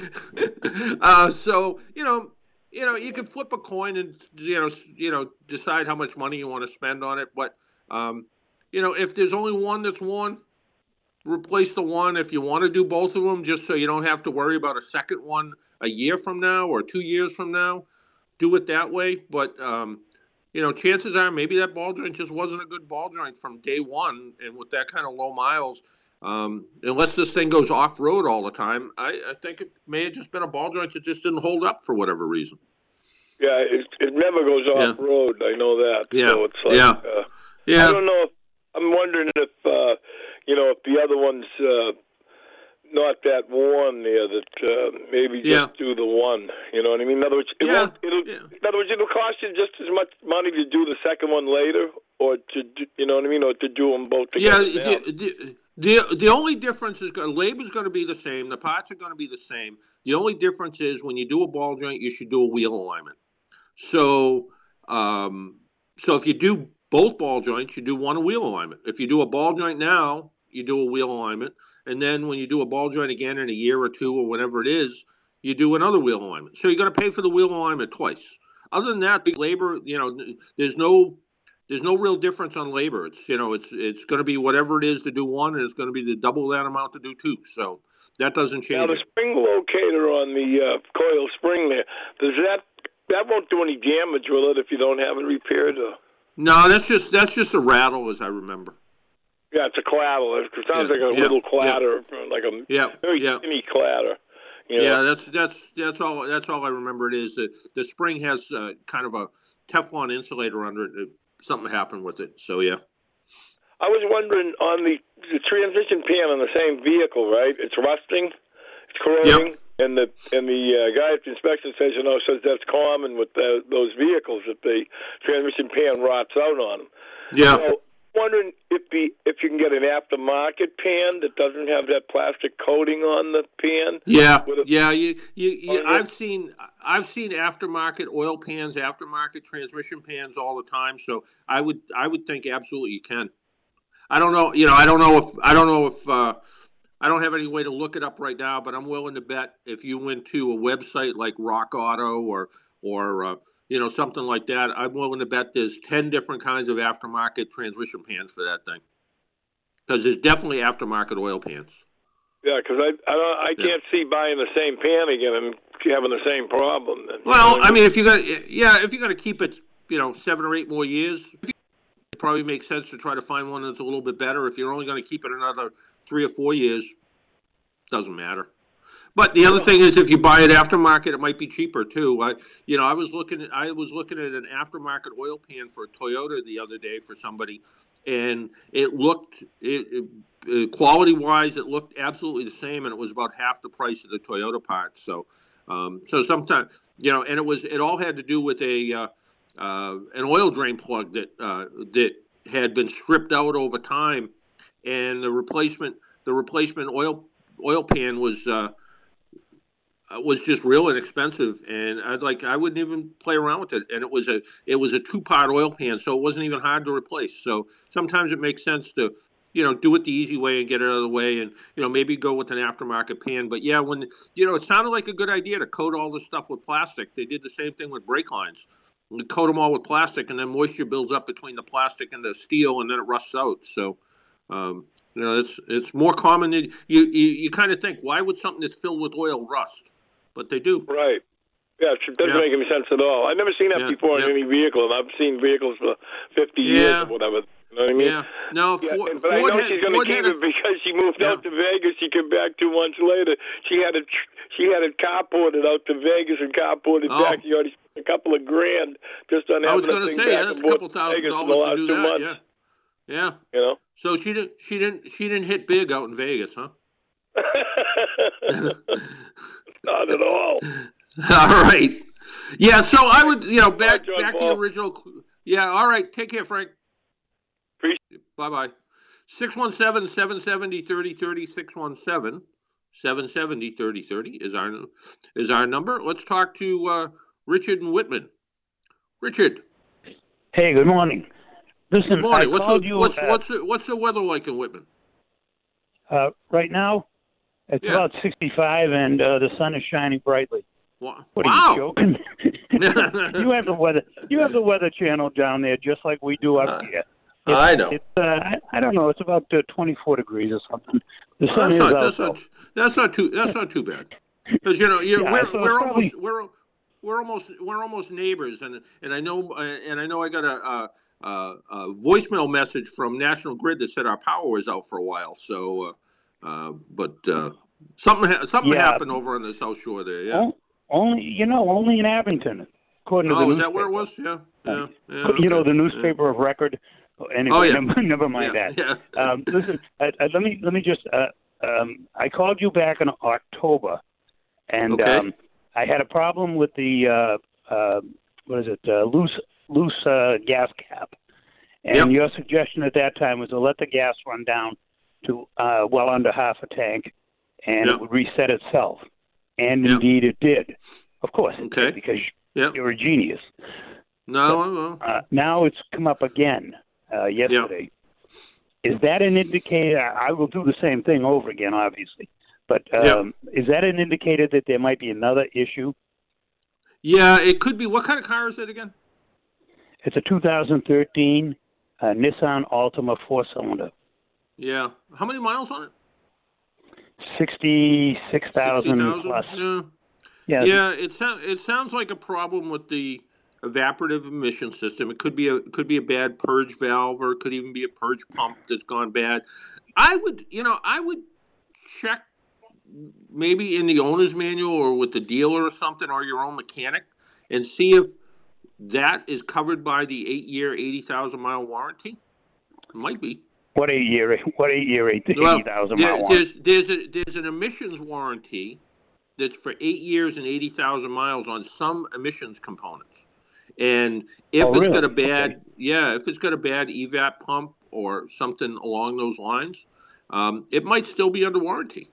uh, so you know, you know, you can flip a coin and you know, s- you know, decide how much money you want to spend on it. But um, you know, if there's only one that's worn, replace the one. If you want to do both of them, just so you don't have to worry about a second one a year from now or two years from now, do it that way. But um, you know, chances are maybe that ball joint just wasn't a good ball joint from day one, and with that kind of low miles. Um, unless this thing goes off road all the time, I, I think it may have just been a ball joint that just didn't hold up for whatever reason. Yeah, it, it never goes off Yeah. road. I know that. Yeah. So it's like, Yeah. Uh, I Yeah, don't know. If, I'm wondering if uh, you know if the other one's uh, not that worn there. That uh, maybe just Yeah. do the one. You know what I mean? In other words, it Yeah. won't. It'll, Yeah. In other words, it'll cost you just as much money to do the second one later, or to do, you know what I mean, or to do them both yeah. together. now. The, the, the, the only difference is labor is going to be the same. The parts are going to be the same. The only difference is when you do a ball joint, you should do a wheel alignment. So, um, so if you do both ball joints, you do one wheel alignment. If you do a ball joint now, you do a wheel alignment, and then when you do a ball joint again in a year or two or whatever it is, you do another wheel alignment. So you're going to pay for the wheel alignment twice. Other than that, the labor, you know, there's no there's no real difference on labor. It's you know it's it's going to be whatever it is to do one, and it's going to be the double that amount to do two. So that doesn't change. Now the it. spring locator on the uh, coil spring there, does that that won't do any damage, will it, if you don't have it repaired? Or? No, that's just that's just a rattle, as I remember. Yeah, it's a clatter. It sounds Yeah, like a yeah, little clatter, yeah. like a Yeah, very yeah. skinny clatter. You know? Yeah, that's that's that's all that's all I remember. It is that the spring has uh, kind of a Teflon insulator under it. Something happened with it, so yeah. I was wondering on the, the transmission pan on the same vehicle, right? It's rusting, it's corroding, Yep. and the and the uh, guy at the inspection station, you know, says that's common with the, those vehicles that the transmission pan rots out on them. Yeah. So, wondering if the if you can get an aftermarket pan that doesn't have that plastic coating on the pan. Yeah, with a- yeah. You, you, you, Oh, I've seen, I've seen aftermarket oil pans, aftermarket transmission pans all the time. So I would, I would think absolutely you can. I don't know, you know, I don't know if, I don't know if, uh, I don't have any way to look it up right now, but I'm willing to bet if you went to a website like Rock Auto or, or, uh, you know, something like that, I'm willing to bet there's ten different kinds of aftermarket transmission pans for that thing. Because there's definitely aftermarket oil pans. Yeah, because I I, don't, I Yeah. can't see buying the same pan again and having the same problem. Then, you Well, know? I mean, if you're gonna, yeah, if you're gonna keep it, you know, seven or eight more years, it probably makes sense to try to find one that's a little bit better. If you're only gonna keep it another three or four years, doesn't matter. But the other thing is, if you buy it aftermarket, it might be cheaper too. I, you know, I was looking at, I was looking at an aftermarket oil pan for a Toyota the other day for somebody, and it looked, it, it quality wise, it looked absolutely the same, and it was about half the price of the Toyota parts. So, um, so sometimes, you know, and it was, it all had to do with a, uh, uh, an oil drain plug that uh, that had been stripped out over time, and the replacement, the replacement oil oil pan was. Uh, was just real inexpensive, and I'd like I wouldn't even play around with it. And it was a it was a two part oil pan, so it wasn't even hard to replace. So sometimes it makes sense to, you know, do it the easy way and get it out of the way, and you know maybe go with an aftermarket pan. But yeah, when you know it sounded like a good idea to coat all this stuff with plastic. They did the same thing with brake lines. You coat them all with plastic, and then moisture builds up between the plastic and the steel, and then it rusts out. So. Um, you know, it's it's more common than you you, you kind of think. Why would something that's filled with oil rust? But they do. Right. Yeah, it doesn't Yeah. make any sense at all. I've never seen that Yeah, before yeah. in any vehicle, and I've seen vehicles for fifty Yeah. years or whatever. You know what I mean? Yeah. No, Yeah, Ford, and- but I Ford know had, she's going Ford to keep had a- it because she moved Yeah. out to Vegas. She came back two months later. She had it. She had it carported out to Vegas and carported Oh. back. She already spent a couple of grand just on I was having going the to thing say back that's and a forth couple to thousand Vegas in the dollars to last do two that. months. Yeah. Yeah. You know. So she didn't. She didn't. She didn't hit big out in Vegas, huh? Not at all. All right. Yeah. So I would, you know, back John back to the Paul. original. Yeah. All right. Take care, Frank. Appreciate Bye bye. six one seven, seven seven zero, three oh three oh. six one seven, seven seven zero, three oh three oh is our is our number. Let's talk to uh, Richard and Whitman. Richard. Hey, good morning. Listen, Good morning. I What's called the, you what's uh, what's the, what's the weather like in Whitman? uh, right now. It's Yeah. about sixty-five, and uh, the sun is shining brightly. Wow. What wow. are you joking? you have the weather. You have the weather channel down there, just like we do up Uh, here. I know. It's uh, I, I don't know. It's about uh, twenty-four degrees or something. The Well, sun that's is not out. that's though. not that's not too that's not too bad. Because you know you Yeah, we're so it's we're probably- almost we're we're almost we're almost neighbors, and and I know uh, and I know I got a, a, a, a voicemail message from National Grid that said our power was out for a while. So, uh, uh, but uh, something ha- something Yeah. happened over on the South Shore there. Yeah. O- Only you know, only in Abington, according to the Oh, is newspaper. that where it was? Yeah. Yeah. yeah You know, okay. the newspaper of record. Anyway, Oh, yeah. never, never mind Yeah, that. yeah. Um, listen, uh, uh, let me let me just. Uh, um, I called you back in October, and Okay. um, I had a problem with the uh, uh, what is it? Uh, loose loose uh, gas cap, and Yep. your suggestion at that time was to let the gas run down to uh, well under half a tank, and Yep. it would reset itself. And Yep. indeed, it did. Of course, it Okay. did, because Yep. you're a genius. No, no. Uh, now it's come up again uh, yesterday. Is that an indicator? I will do the same thing over again, obviously. But um, is that an indicator that there might be another issue? Yeah, it could be. What kind of car is it again? It's a two thousand thirteen a Nissan Altima four-cylinder. Yeah. How many miles on it? Sixty-six thousand plus. Yeah. Yeah. Yeah. It sounds it sounds like a problem with the evaporative emission system. It could be a it could be a bad purge valve, or it could even be a purge pump that's gone bad. I would, you know, I would check maybe in the owner's manual or with the dealer or something, or your own mechanic, and see if that is covered by the eight-year, eighty thousand mile warranty. It might be. What eight year? What eight year? Eighty Well, thousand there, mile warranty. there's there's a there's an emissions warranty that's for eight years and eighty thousand miles on some emissions components. And if Oh, it's really? got a bad, Okay. yeah, if it's got a bad evap pump or something along those lines, um, it might still be under warranty.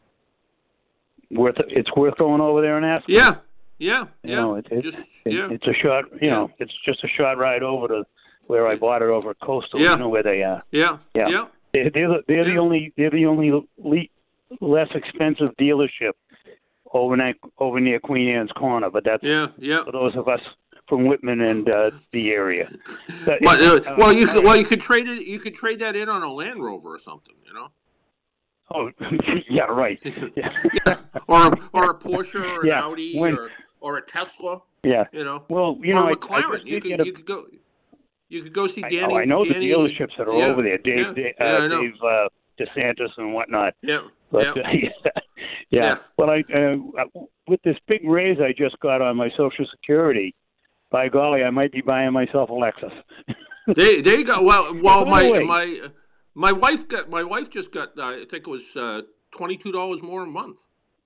Worth it- it's worth going over there and asking. Yeah, yeah, You yeah. know, it, it, Just it- yeah, it's a short. You Yeah. know, it's just a short ride over to where I bought it over at Coastal. Yeah. You know where they are. yeah, Yeah. yeah, They're, they're, the, they're the Yeah. only they're the only le- less expensive dealership over near, over near Queen Anne's Corner. But that's yeah, yeah. for those of us from Whitman and uh, the area. But, But, uh, uh, well, you could well you could trade it. You could trade that in on a Land Rover or something, you know. Oh, yeah, right. Yeah, Yeah, or a, or a Porsche or an Yeah, Audi when- or or a Tesla, yeah. you know. Well, you know, or I, a I McLaren. just you did could get a- you could go you could go see I, Danny. oh, I know Danny, the dealerships that are yeah, over there, Dave, yeah, Dave, yeah, uh, I know. Dave uh, DeSantis and whatnot. Yeah, But yeah, uh, yeah, yeah. Yeah. Well, I uh, with this big raise I just got on my Social Security, by golly, I might be buying myself a Lexus. there, there you go. Well, well, By the my way- my my wife got my wife just got. Uh, I think it was uh, twenty two dollars more a month.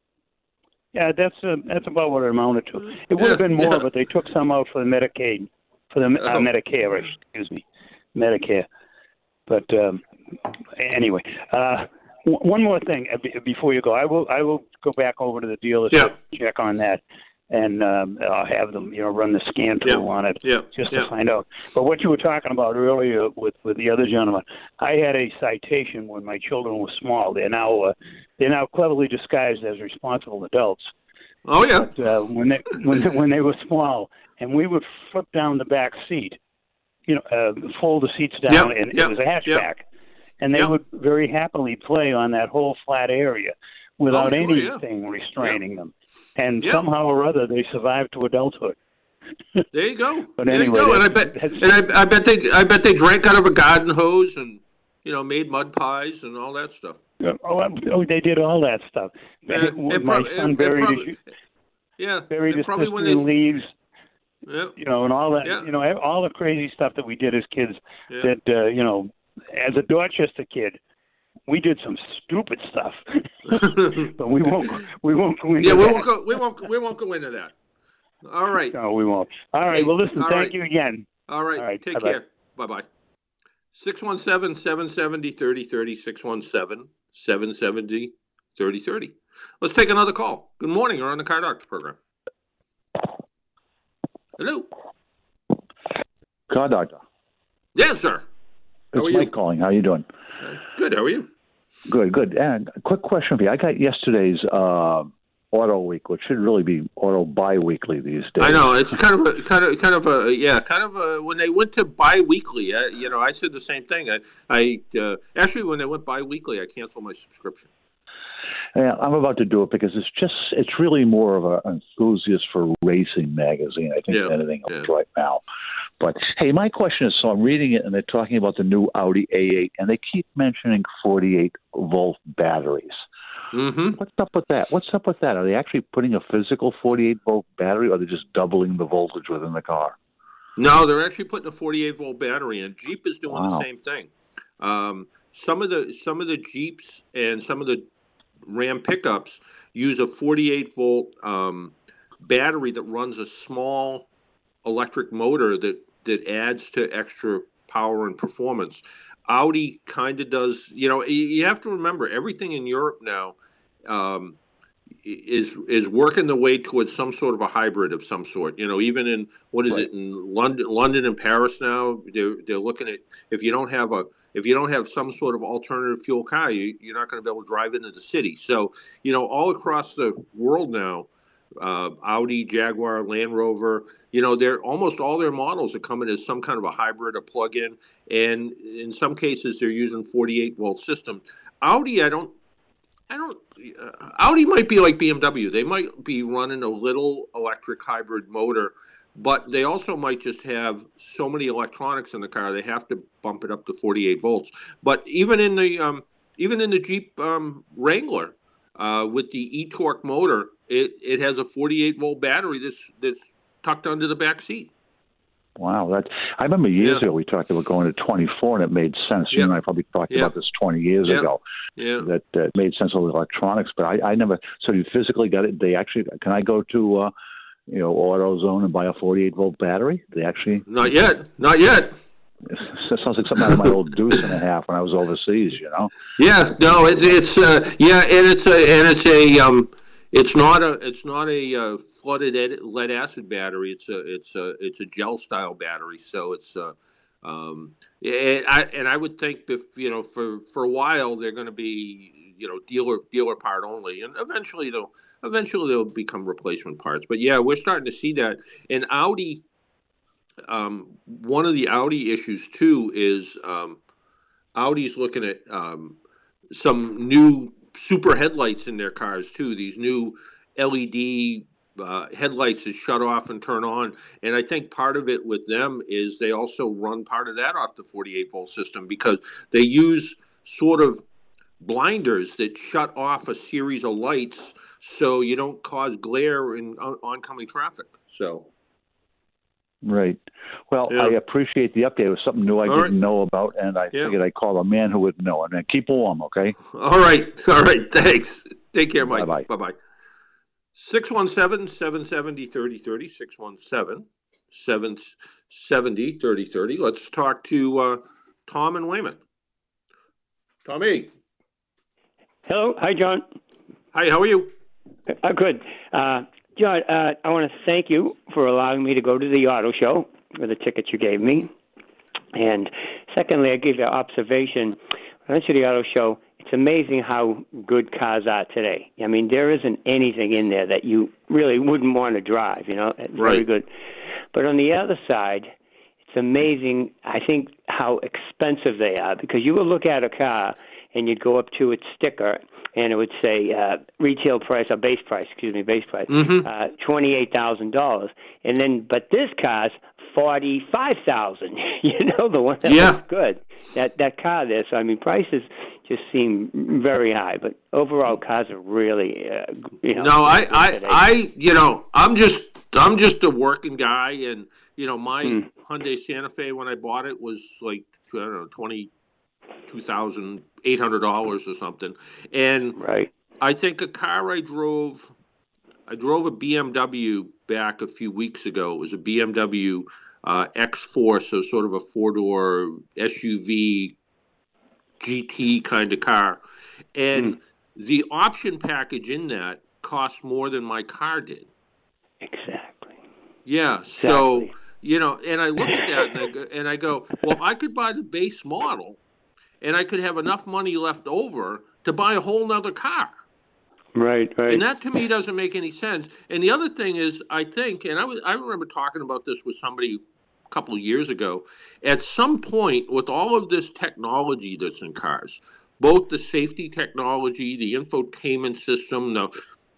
Yeah, that's uh, that's about what it amounted to. It would have Yeah, been more, yeah. but they took some out for the Medicaid, for the uh, Oh. Medicare, excuse me, Medicare. But um, anyway, uh, w- one more thing uh, be- before you go, I will I will go back over to the dealership, check on that, and um, I'll have them, you know, run the scan tool Yeah. on it Yeah, just yeah. to find out. But what you were talking about earlier with, with the other gentleman, I had a citation when my children were small. They're now uh, they're now cleverly disguised as responsible adults. Oh yeah, But uh, when they when they, when they were small, and we would flip down the back seat, you know, uh, fold the seats down, Yep, and yep, it was a hatchback, yep. and they Yep. would very happily play on that whole flat area without Oh, sure, yeah. anything restraining them. And Yeah. somehow or other, they survived to adulthood. there you go. But there anyway, you go. And I that's- bet that's- and I, I bet they I bet they drank out of a garden hose and you know made mud pies and all that stuff. Oh, oh, they did all that stuff. Yeah, my and prob- son and- and buried probably- his, Yeah, buried and his probably sister when in they leaves, yeah, you know, and all that, Yeah. you know, all the crazy stuff that we did as kids. yeah. That uh, you know, as a Dorchester kid, we did some stupid stuff, but we won't. We won't go into yeah, we that. won't go. We won't. We won't go into that. All right. No, we won't. All right. Hey, Well, listen. all Thank right. you again. All right. All right, Take bye-bye. care. Bye bye. six one seven, seven seven zero, three zero three zero. six one seven, seven seven zero, three zero three zero. Let's take another call. Good morning. You're on the Car Doctor program. Hello. Car Doctor. Yes, sir. How It's are you? Mike calling. How you doing? Uh, Good. How are you? Good, good. And a quick question for you. I got yesterday's uh, Auto Week, which should really be Auto Bi-Weekly these days. I know it's kind of a kind of kind of a yeah kind of a when they went to bi-weekly. Uh, you know, I said the same thing. I I uh, actually when they went bi-weekly, I canceled my subscription. Yeah, I'm about to do it because it's just, it's really more of an enthusiast for racing magazine, I think, Yeah, than anything else yeah. right now. But, hey, my question is, so I'm reading it, and they're talking about the new Audi A eight, and they keep mentioning forty-eight volt batteries. Mm-hmm. What's up with that? What's up with that? Are they actually putting a physical forty-eight volt battery, or are they just doubling the voltage within the car? No, they're actually putting a forty-eight volt battery in. Jeep is doing the Wow. same thing. Um, some of the some of the Jeeps and some of the Ram pickups use a forty-eight volt um, battery that runs a small electric motor that that adds to extra power and performance. Audi kind of does. You know, you, you have to remember everything in Europe now um, is is working the way towards some sort of a hybrid of some sort. You know, even in what is Right. it in London, London and Paris now, they're they're looking at if you don't have a if you don't have some sort of alternative fuel car, you, you're not going to be able to drive into the city. So you know, all across the world now, uh, Audi, Jaguar, Land Rover. You know, they're almost all their models are coming as some kind of a hybrid or plug-in, and in some cases they're using forty-eight volt system. Audi, I don't, I don't. Uh, Audi might be like B M W. They might be running a little electric hybrid motor, but they also might just have so many electronics in the car they have to bump it up to forty-eight volts. But even in the um, even in the Jeep um, Wrangler uh, with the e-torque motor, it, it has a forty-eight volt battery that's that's tucked under the back seat. Wow, that I remember years Yeah. ago we talked about going to twenty-four, and it made sense. You Yeah. and I probably talked Yeah. about this twenty years Yeah. ago. Yeah. That uh, made sense with electronics, but I, I never. So you physically got it? They actually can I go to uh, you know AutoZone and buy a forty-eight volt battery? They actually Not yet. Not yet. It sounds like something out of my old Deuce and a Half when I was overseas. You know. Yeah. No. It's it's uh, yeah, and it's a and it's a um. It's not a it's not a uh, flooded ed- lead acid battery. It's a it's a it's a gel style battery. So it's uh, um, and I and I would think if you know for, for a while they're going to be you know dealer dealer part only, and eventually they'll eventually they'll become replacement parts. But yeah, we're starting to see that. And Audi, um, one of the Audi issues too is um, Audi's looking at um, some new super headlights in their cars too. These new L E D uh, headlights that shut off and turn on, and I think part of it with them is they also run part of that off the forty-eight volt system because they use sort of blinders that shut off a series of lights so you don't cause glare in on- oncoming traffic. So. Right. Well, Yeah. I appreciate the update. It was something new I All didn't right. know about, and I Yeah. figured I'd call a man who would know. And then keep warm, okay? All right. All right. Thanks. Take care, Mike. Bye-bye. Bye-bye. six one seven, seven seven zero, three oh three oh, six one seven, seven seven zero, three oh three oh. Let's talk to uh, Tom in Weymouth. Tommy. Hello. Hi, John. Hi, how are you? Uh, good. Uh, John, uh, I want to thank you for allowing me to go to the auto show with the tickets you gave me. And secondly, I give you an observation. When I went to the auto show, it's amazing how good cars are today. I mean, there isn't anything in there that you really wouldn't want to drive, you know. It's very Right. good. But on the other side, it's amazing, I think, how expensive they are. Because you would look at a car and you'd go up to its sticker and it would say uh, retail price or base price, excuse me, base price, Mhm. uh, twenty-eight thousand dollars. And then, but this car's forty-five thousand dollars, you know, the one that Yeah. looks good. That that car there. So, I mean, prices just seem very high, but overall cars are really, uh, you know. No, I, good I, today. I, you know, I'm just, I'm just a working guy, and you know, my Mm. Hyundai Santa Fe when I bought it was like I don't know, twenty two thousand eight hundred dollars or something, and Right. I think a car I drove, I drove a B M W back a few weeks ago. It was a B M W uh, X four, so sort of a four door S U V G T kind of car, and the option package in that cost more than my car did. Exactly. Yeah, so Exactly. you know, and I look at that and I go, and I go, well, I could buy the base model, and I could have enough money left over to buy a whole nother car. Right, right. And that to me doesn't make any sense. And the other thing is, I think, and I was, I remember talking about this with somebody a couple of years ago. At some point, with all of this technology that's in cars, both the safety technology, the infotainment system, the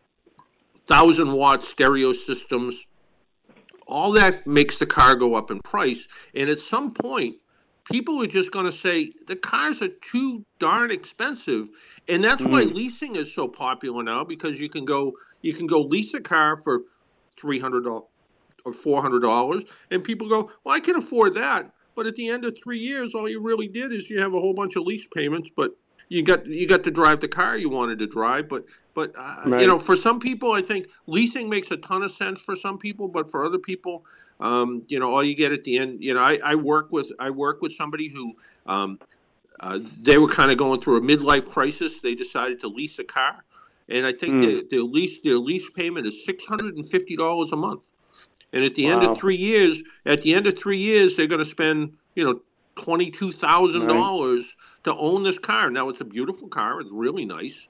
thousand watt stereo systems, all that makes the car go up in price. And at some point, people are just going to say the cars are too darn expensive, and that's why leasing is so popular now, because you can go you can go lease a car for three hundred dollars or four hundred dollars, and people go, well, I can afford that, but at the end of three years, all you really did is you have a whole bunch of lease payments, but you got you got to drive the car you wanted to drive, but but uh, Right. you know, for some people, I think leasing makes a ton of sense for some people, but for other people, um, you know, all you get at the end, you know, I, I work with I work with somebody who um, uh, they were kind of going through a midlife crisis. They decided to lease a car, and I think their, their lease their lease payment is six hundred and fifty dollars a month. And at the end Wow. of three years, at the end of three years, they're going to spend, you know, twenty-two thousand dollars to own this car. Now, it's a beautiful car. It's really nice.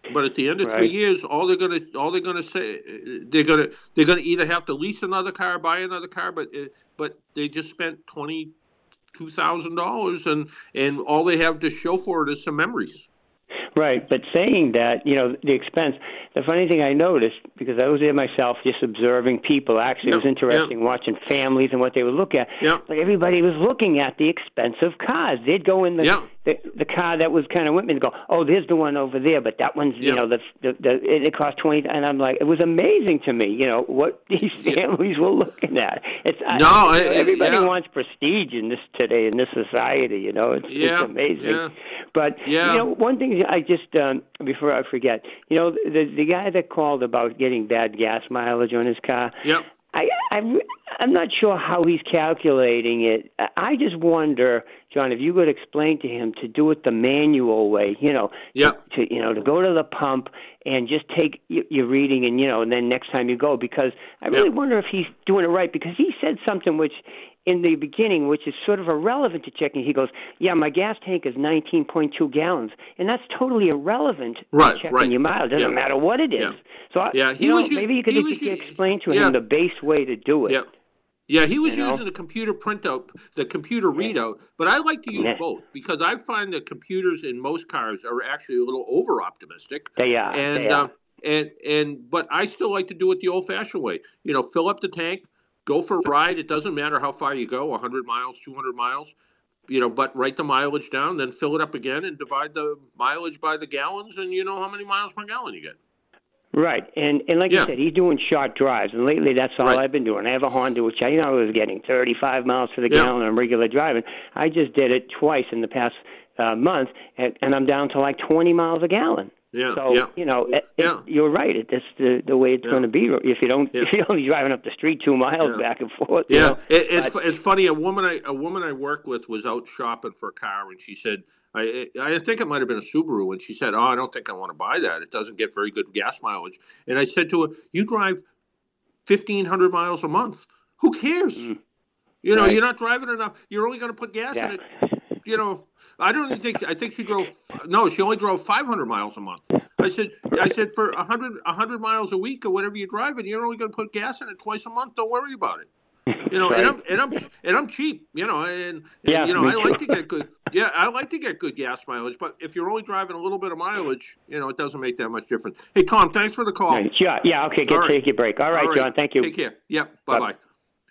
But at the end of Right. three years, all they're gonna all they're gonna say they're gonna they're gonna either have to lease another car, buy another car, but uh, but they just spent twenty two thousand dollars, and and all they have to show for it is some memories. Right, but saying that, you know, the expense, the funny thing I noticed, because I was there myself just observing people, actually, it was Yep, interesting yep. watching families and what they would look at. Yep. Like everybody was looking at the expensive cars. They'd go in the Yep. the, the car that was kind of with me and go, oh, there's the one over there, but that one's, you Yep. know, the, the, the it, it cost twenty, and I'm like, it was amazing to me, you know, what these families were looking at. It's I- No, you know, I- everybody yeah. wants prestige in this today, in this society, you know, it's, Yeah, it's amazing. yeah. But, Yeah. you know, one thing I just, um, before I forget, you know, the the guy that called about getting bad gas mileage on his car, Yep. I, I, I'm not sure how he's calculating it. I- I just wonder, John, if you could explain to him to do it the manual way, you know, Yep. to, you know, to go to the pump and just take y- your reading and, you know, and then next time you go, because I really Yep. wonder if he's doing it right, because he said something which in the beginning, which is sort of irrelevant to checking. He goes, yeah, my gas tank is nineteen point two gallons, and that's totally irrelevant Right, to checking right. your miles. It doesn't Yeah. matter what it is. Yeah. So, I, Yeah, he you know, was u- maybe you could he just was u- explain to yeah. him the base way to do it. Yep. Yeah, he was You know? using the computer printout, the computer readout, but I like to use Yeah. both because I find that computers in most cars are actually a little over optimistic. They are. And they are. um, and and but I still like to do it the old-fashioned way. You know, fill up the tank, go for a ride. It doesn't matter how far you go, one hundred miles, two hundred miles. You know, but write the mileage down, then fill it up again, and divide the mileage by the gallons, and you know how many miles per gallon you get. Right, and and like Yeah. you said, he's doing short drives, and lately that's all Right. I've been doing. I have a Honda, which I you know I was getting thirty-five miles to the Yeah. gallon on regular driving. I just did it twice in the past uh, month, and, and I'm down to like twenty miles a gallon. Yeah, So yeah. you know, it, it- Yeah. you're right. It, that's the the way it's Yeah. going to be. If you don't, Yeah. if you're only driving up the street two miles Yeah. back and forth. You Yeah, know? it, it's But- it's funny. A woman I a woman I work with was out shopping for a car, and she said, "I I think it might have been a Subaru." And she said, "Oh, I don't think I want to buy that. It doesn't get very good gas mileage." And I said to her, "You drive fifteen hundred miles a month. Who cares? Mm. You know, Right. you're not driving enough. You're only going to put gas Yeah. in it." You know, I don't even think I think she drove. No, she only drove five hundred miles a month. I said, I said for a hundred a hundred miles a week or whatever you're driving, you're only going to put gas in it twice a month. Don't worry about it. You know, and I'm and I'm and I'm cheap. You know, and, and Yeah, you know, me I like too. to get good. Yeah, I like to get good gas mileage. But if you're only driving a little bit of mileage, you know, it doesn't make that much difference. Hey, Tom, thanks for the call. Yeah, yeah. Okay, get, All right. take your break. All right, All right. John. Thank you. Take care. Yep. Bye bye.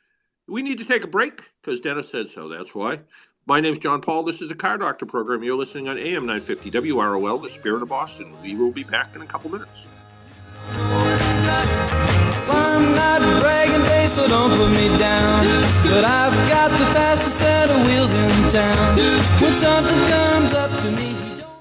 We need to take a break because Dennis said so. That's why. My name's John Paul. This is the Car Doctor program. You're listening on A M nine fifty W R O L, the Spirit of Boston. We will be back in a couple minutes. I'm not bragging, babe, so don't put me down. But I've got the fastest set of wheels in town. When something comes up to me, he don't...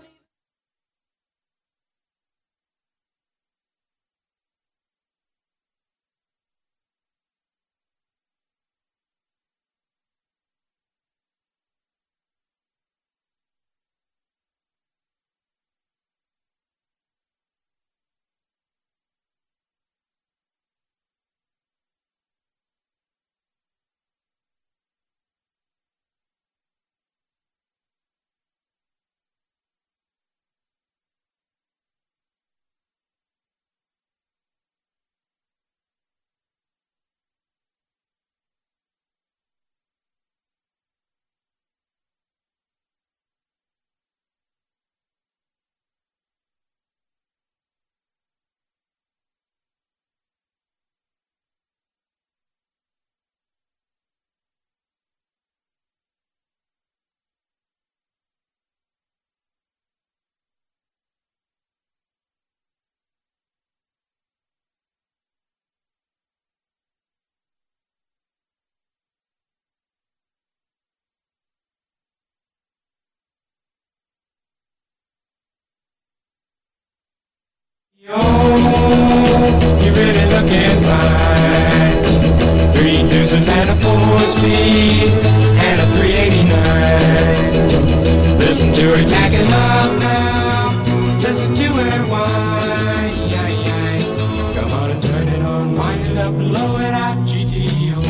You're really looking fine. Three deuces and a four speed and a three eighty-nine. Listen to her jacking up now. Listen to her whine. Come on and turn it on, wind it up, blow it out, G T O.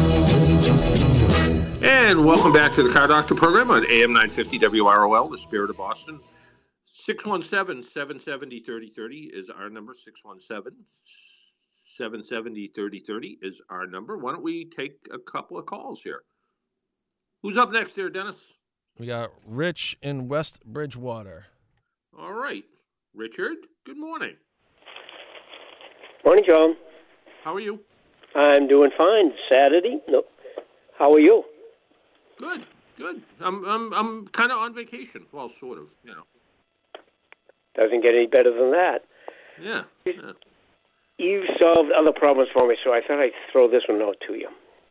And welcome back to the Car Doctor program on A M nine fifty W R O L, the Spirit of Boston. six one seven, seven seven zero, three oh three oh is our number. six one seven, seven seven zero, three oh three oh is our number. Why don't we take a couple of calls here? Who's up next there, Dennis? We got Rich in West Bridgewater. All right. Richard, good morning. Morning, John. How are you? I'm doing fine. Saturday. No. How are you? Good, good. I'm I'm I'm kind of on vacation. Well, sort of, you know. Doesn't get any better than that. Yeah. yeah. You've solved other problems for me, so I thought I'd throw this one out to you.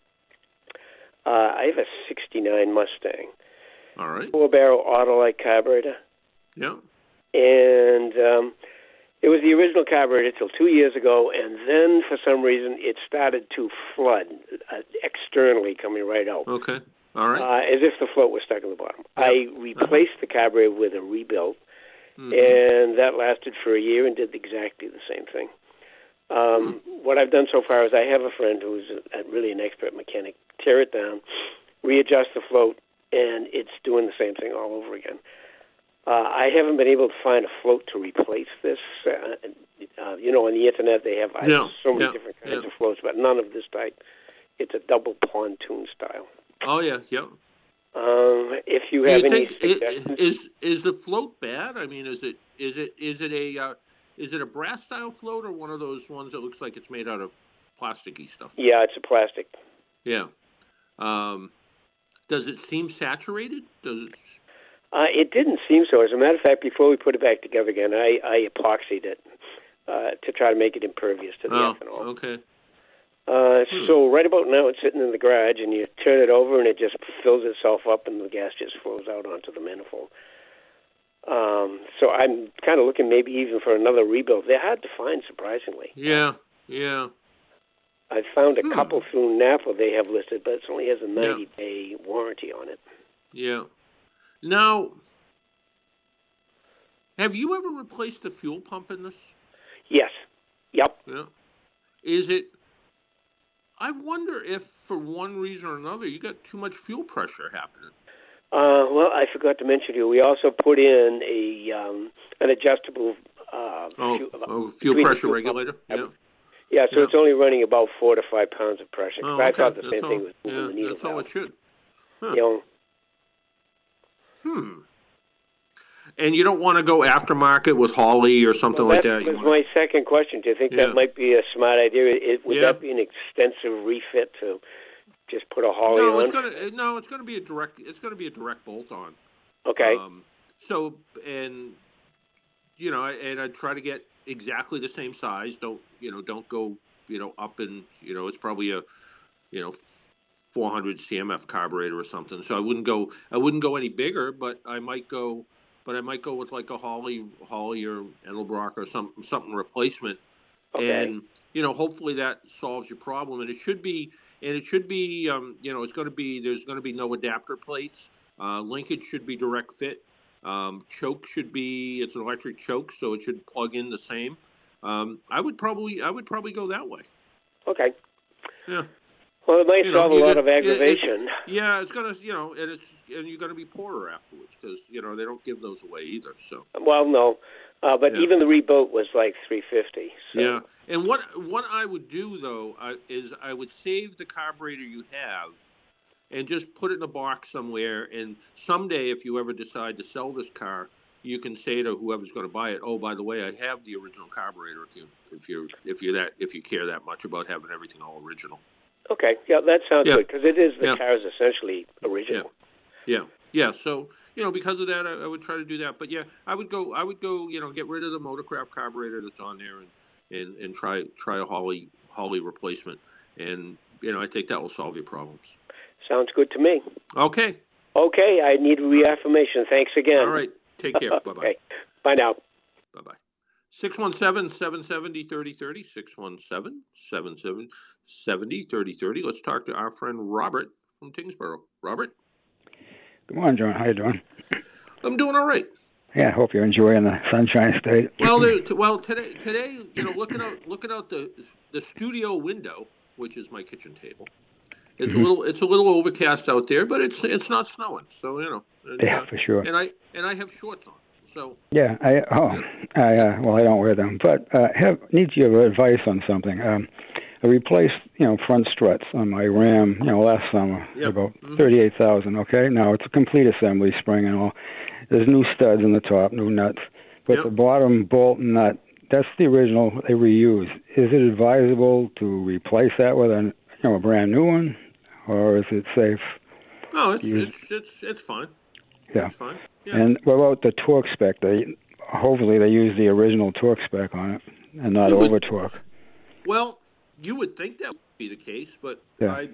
Uh, I have a sixty-nine Mustang. All right. Four-barrel Autolite carburetor. Yeah. And um, it was the original carburetor till two years ago, and then for some reason it started to flood uh, externally coming right out. Okay. All right. Uh, as if the float was stuck in the bottom. Yeah. I replaced uh-huh. the carburetor with a rebuild, mm-hmm. and that lasted for a year and did exactly the same thing. Um, mm-hmm. What I've done so far is I have a friend who's a, a really an expert mechanic. Tear it down, readjust the float, and it's doing the same thing all over again. Uh, I haven't been able to find a float to replace this. Uh, uh, you know, on the internet they have I yeah. have so many yeah. different kinds yeah. of floats, but none of this type. It's a double pontoon style. Oh yeah, yeah. Um, if you have you any think suggestions, it, is is the float bad? I mean, is it is it is it a uh, is it a brass style float or one of those ones that looks like it's made out of plasticky stuff? Yeah, it's a plastic. Yeah. Um, does it seem saturated? Does it? Uh, it didn't seem so. As a matter of fact, before we put it back together again, I, I epoxied it uh, to try to make it impervious to the oh, ethanol. Okay. Uh, hmm. So right about now, it's sitting in the garage, and you turn it over, and it just fills itself up, and the gas just flows out onto the manifold. Um, so I'm kind of looking maybe even for another rebuild. They're hard to find, surprisingly. Yeah, yeah. I found a hmm. couple through Napa they have listed, but it only has a ninety-day yeah. warranty on it. Yeah. Now, have you ever replaced the fuel pump in this? Yes. Yep. Yeah. Is it... I wonder if, for one reason or another, you got too much fuel pressure happening. Uh, well, I forgot to mention to you, we also put in a um, an adjustable uh, oh, fuel, oh, fuel pressure fuel regulator. Pump. Yeah. Yeah, so yeah. it's only running about four to five pounds of pressure. Oh, I okay. thought the that's same all, thing was moving yeah, the needle That's all valve. it should. Huh. You know, Hmm. And you don't want to go aftermarket with Hawley or something well, like that? That was wanna... my second question. Do you think yeah. that might be a smart idea? It, would yeah. that be an extensive refit to just put a Hawley no, on? It's gonna, no, it's going to be a direct. It's going to be a direct bolt on. Okay. Um, so and you know, and I try to get exactly the same size. Don't you know? Don't go you know up and you know it's probably a you know. four hundred C M F carburetor or something. So I wouldn't go. I wouldn't go any bigger, but I might go. But I might go with like a Hawley, Hawley or Edelbrock or some something replacement. Okay. And you know, hopefully that solves your problem. And it should be. And it should be. Um, you know, it's going to be. There's going to be no adapter plates. Uh, linkage should be direct fit. Um, choke should be. It's an electric choke, so it should plug in the same. Um, I would probably. I would probably go that way. Okay. Yeah. Well, it might you solve know, a lot get, of aggravation. It, it, yeah, it's gonna, you know, and it's and you're gonna be poorer afterwards because you know they don't give those away either. So. Well, no, uh, but yeah. even the rebuilt was like three fifty. So. Yeah, and what what I would do though uh, is I would save the carburetor you have, and just put it in a box somewhere. And someday, if you ever decide to sell this car, you can say to whoever's going to buy it, "Oh, by the way, I have the original carburetor. If you if you if you that if you care that much about having everything all original." Okay, yeah, that sounds yeah. good because it is the yeah. car is essentially original. Yeah. yeah, yeah. So you know, because of that, I, I would try to do that. But yeah, I would go. I would go. You know, get rid of the Motorcraft carburetor that's on there, and and, and try try a Hawley Hawley replacement. And you know, I think that will solve your problems. Sounds good to me. Okay. Okay, I need reaffirmation. Thanks again. All right. Take care. Bye bye. Okay. Bye now. Bye bye. six one seven, seven seven zero, three oh three oh, six one seven, seven seven seven zero, three oh three oh. Let's talk to our friend Robert from Tingsboro. Robert? Good morning, John. How you doing? I'm doing all right. Yeah, I hope you're enjoying the Sunshine State. Well, there, well, today, today, you know, looking out, looking out the the studio window, which is my kitchen table. It's mm-hmm. a little, it's a little overcast out there, but it's it's not snowing, so you know. And, yeah, uh, for sure. And I and I have shorts on, So Yeah, I oh, I uh, well, I don't wear them, but uh, have need your advice on something. Um, I replaced, you know, front struts on my Ram, you know, last summer, Yep. about Mhm. thirty-eight thousand. Okay, now it's a complete assembly, spring and all. There's new studs in the top, new nuts, but Yep. the bottom bolt nut, that's the original they reuse. Is it advisable to replace that with a, you know, a brand new one, or is it safe? No, it's Use- it's it's it's fine. Yeah. It's fine. Yeah. And what about the torque spec? They hopefully they use the original torque spec on it and not You would- over torque. Well, you would think that would be the case, but Yeah. I,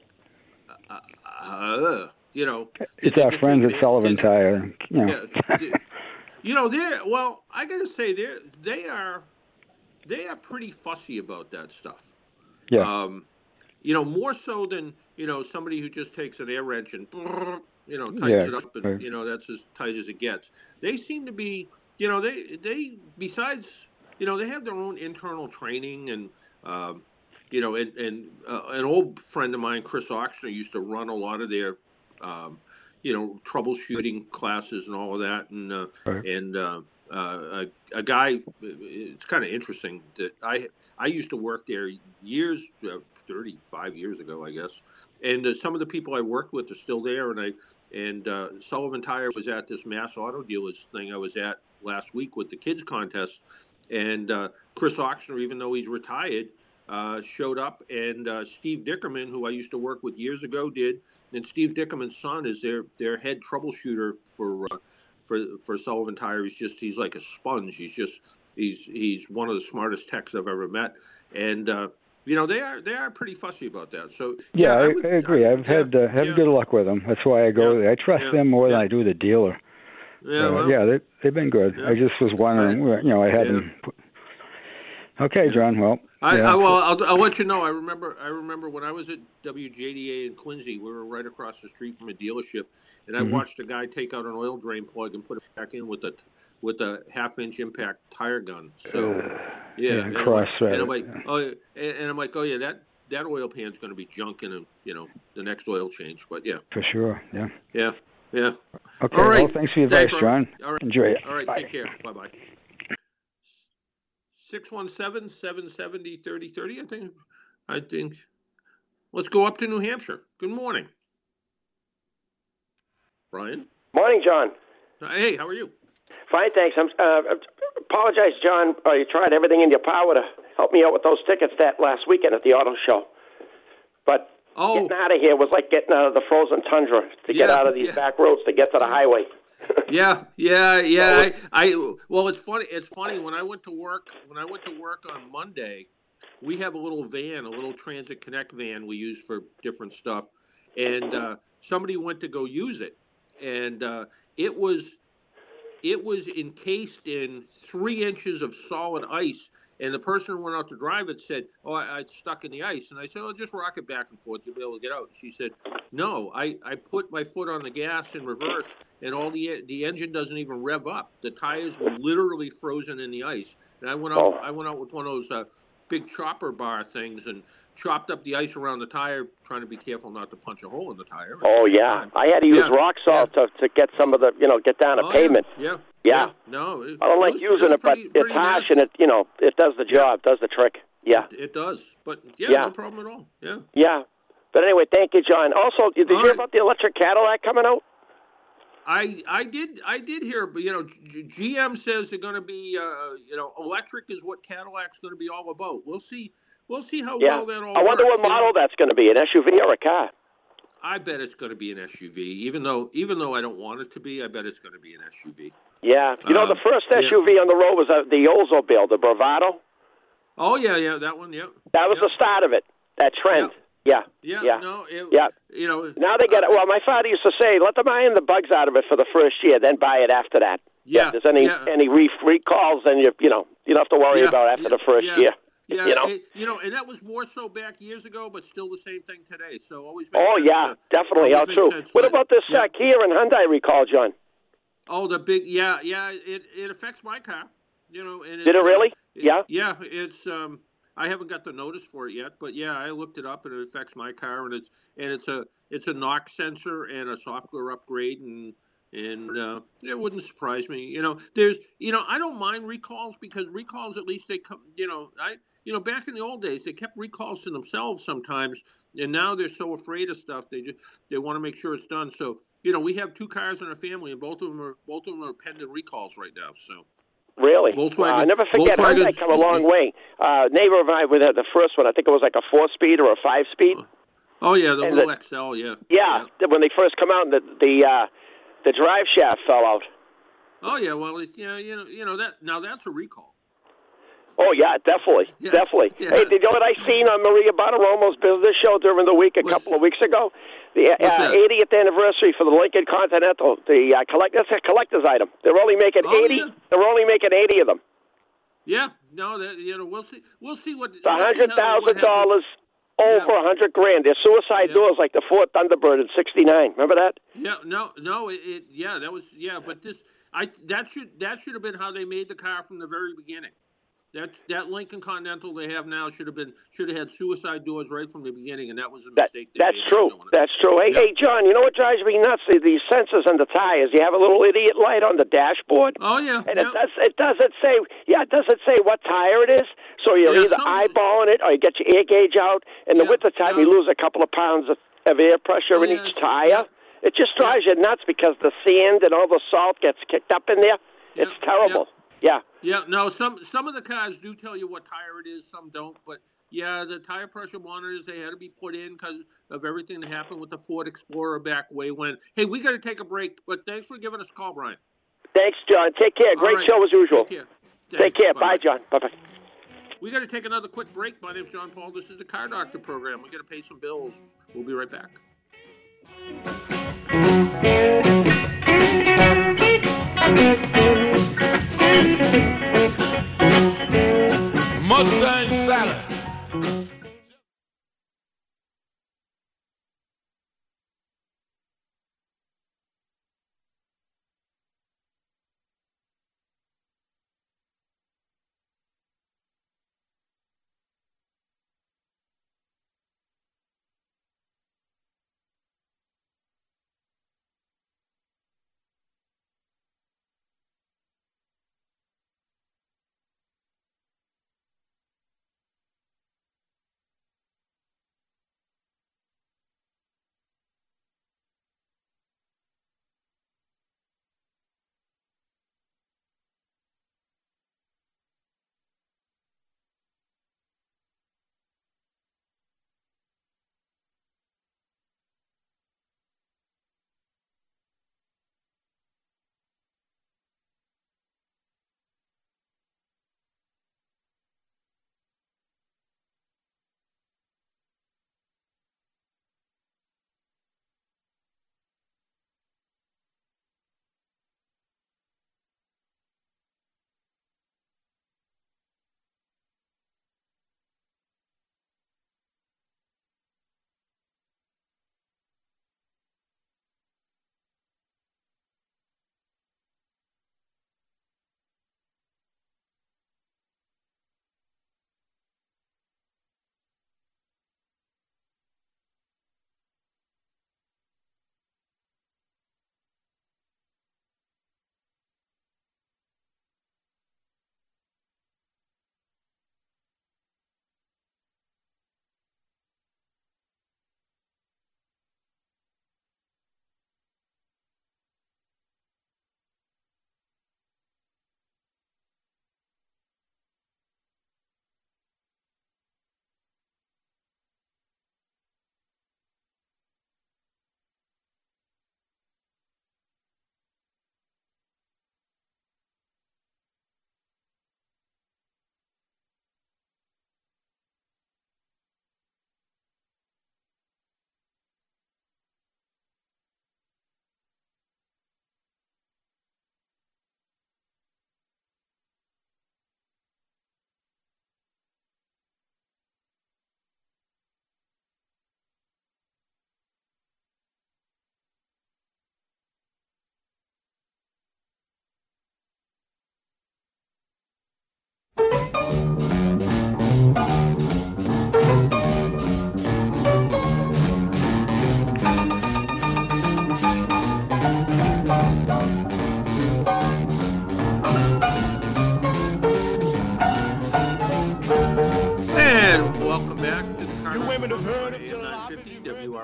uh, uh, you know, did It's they our just friends take at an- Sullivan did- Tire. You know. Yeah, d- you know, they're well. I gotta say, they're they are they are pretty fussy about that stuff. Yeah. Um, you know, more so than you know somebody who just takes an air wrench and you know tightens Yeah, it up, and right. you know that's as tight as it gets. They seem to be, you know, they they besides, you know, they have their own internal training and. Um, you know, and, and uh, an old friend of mine, Chris Oxner, used to run a lot of their, um, you know, troubleshooting classes and all of that. And uh, Right. and uh, uh, a, a guy, it's kind of interesting that I I used to work there years, uh, thirty-five years ago, I guess. And uh, some of the people I worked with are still there. And I and uh, Sullivan Tire was at this Mass Auto Dealers thing I was at last week with the kids contest. And uh, Chris Oxner, even though he's retired, uh, showed up, and uh, Steve Dickerman, who I used to work with years ago, did. And Steve Dickerman's son is their their head troubleshooter for uh, for for Sullivan Tire. He's just he's like a sponge. He's just he's he's one of the smartest techs I've ever met. And uh, you know they are they are pretty fussy about that. So Yeah, I, would- I agree. I- I've had uh, had yeah. good luck with them. That's why I go Yeah, there. I trust yeah, them more than yeah. I do the dealer. Yeah, Uh, well, yeah, they they've been good. yeah. I just was wondering, you know, I hadn't. Put... Okay, John. Well, I, yeah. I well, I'll, I'll let you know. I remember. I remember when I was at W J D A in Quincy. We were right across the street from a dealership, and I Mhm. watched a guy take out an oil drain plug and put it back in with a with a half inch impact tire gun. So, Uh, yeah, yeah, and, I'm like, cross-thread and I'm it, like, yeah. oh, and, and I'm like, oh yeah, that that oil pan's going to be junk in a, you know the next oil change. But yeah, For sure. Yeah. yeah, yeah. Okay. All right. Well, thanks for your advice, Thanks, John. Robert. All right. Enjoy it. All right. Bye. Take care. Bye bye. six one seven, seven seven zero, thirty thirty, I think. I think. Let's go up to New Hampshire. Good morning. Brian? Morning, John. Uh, Hey, how are you? Fine, thanks. I'm uh, apologize, John. Uh, you tried everything in your power to help me out with those tickets that last weekend at the auto show, but oh. getting out of here was like getting out of the frozen tundra to get Yeah, out of these yeah. back roads to get to the highway. Yeah, yeah, yeah. I, I well, it's funny. It's funny when I went to work. When I went to work on Monday, we have a little van, a little Transit Connect van we use for different stuff, and uh, somebody went to go use it, and uh, it was it was encased in three inches of solid ice. And the person who went out to drive it said, "Oh, I, it's stuck in the ice." And I said, "Oh, just rock it back and forth. You'll be able to get out." She said, "No, I, I put my foot on the gas in reverse, and all the the engine doesn't even rev up. The tires were literally frozen in the ice." And I went out. Oh. I went out with one of those uh, big chopper bar things and chopped up the ice around the tire, trying to be careful not to punch a hole in the tire. Oh yeah, I had to use Yeah, rock salt to to get some of the you know get down Oh, a yeah, pavement. Yeah. Yeah. No, it, I don't like was- using was it, but pretty- it's pretty harsh nasty. and it you know it does the job, does the trick. Yeah. It does, but yeah, Yeah. no problem at all. Yeah. Yeah. But anyway, thank you, John. Also, did you All hear right. about the electric Cadillac coming out? I I did I did hear, but you know, G- G M says they're going to be, uh, you know, electric is what Cadillac's going to be all about. We'll see. We'll see how Yeah. well that all I wonder works. what you know. model that's going to be, an S U V or a car. I bet it's going to be an S U V, even though even though I don't want it to be. I bet it's going to be an S U V. Yeah. You know, Um, the first yeah. S U V on the road was uh, the Oldsmobile, the Bravado. Oh yeah, yeah, that one, yeah, That was yeah. the start of it, that trend. Yeah. yeah, Yeah. no, it, Yeah. you know, Now they get it. Well, my father used to say, let them iron the bugs out of it for the first year, then buy it after that. yeah, If there's any yeah. any re- recalls, then you you know you don't have to worry Yeah, about after yeah, the first yeah. year. Yeah, you know. it- you know, and that was more so back years ago, but still the same thing today. So always. Makes Oh sense yeah, to- definitely. Oh, always makes true. sense What let- about this yeah. uh, Kia and Hyundai recall, John? Oh, the big, yeah, yeah. It it affects my car, you know. And Did it's, it really? uh, it- Yeah? Yeah, it's. Um, I haven't got the notice for it yet, but yeah, I looked it up, and it affects my car, and it's and it's a it's a knock sensor and a software upgrade, and and uh, it wouldn't surprise me. You know, there's, you know, I don't mind recalls because recalls at least they come. You know, I, you know, back in the old days they kept recalls to themselves sometimes, and now they're so afraid of stuff they just they want to make sure it's done. So you know, we have two cars in our family, and both of them are both of them are pending recalls right now. So. Really? Volkswagen. Wow, I never forget. Volkswagen. Hyundai come a long way. Uh, neighbor of mine with the first one, I think it was like a four-speed or a five-speed. Oh yeah, the and little the, X L. Yeah. yeah. Yeah. When they first come out, the the uh, the drive shaft fell out. Oh yeah. Well, it, yeah, you know, you know that now that's a recall. Oh yeah, definitely, yeah. definitely. Yeah. Hey, did you know what I seen on Maria Bartiromo's business show during the week a What's, couple of weeks ago? The uh, eightieth anniversary for the Lincoln Continental. The uh, collect that's a collector's item. They're only making oh, eighty. Yeah. They're only making eighty of them. Yeah. No, that you know we'll see. We'll see what. A hundred thousand dollars over a yeah. hundred grand. They're suicide yeah. doors like the Ford Thunderbird in sixty-nine. Remember that? Yeah. No. No. It, it. Yeah. That was. Yeah. But this. I. That should. That should have been how they made the car from the very beginning. That that Lincoln Continental they have now should have been should have had suicide doors right from the beginning, and that was a mistake. That, that's true. That's true. Hey, yeah. hey, John, you know what drives me nuts? These sensors on the tires. You have a little idiot light on the dashboard. Oh yeah, and yeah. it does. It doesn't say. Yeah, it doesn't say what tire it is. So you're yeah, either some, eyeballing it or you get your air gauge out. In the yeah, wintertime, no. you lose a couple of pounds of, of air pressure oh, in yeah, each tire. Yeah. It just drives yeah. you nuts because the sand and all the salt gets kicked up in there. Yeah. It's terrible. Yeah. Yeah, no, some some of the cars do tell you what tire it is, some don't. But, yeah, the tire pressure monitors, they had to be put in because of everything that happened with the Ford Explorer back way when. Hey, we got to take a break, but thanks for giving us a call, Brian. Thanks, John. Take care. Great right. show as usual. Take care. Thanks. Take care. Bye, Bye John. Bye-bye. We got to take another quick break. My name's John Paul. This is the Car Doctor program. We got to pay some bills. We'll be right back. Mustang Sally.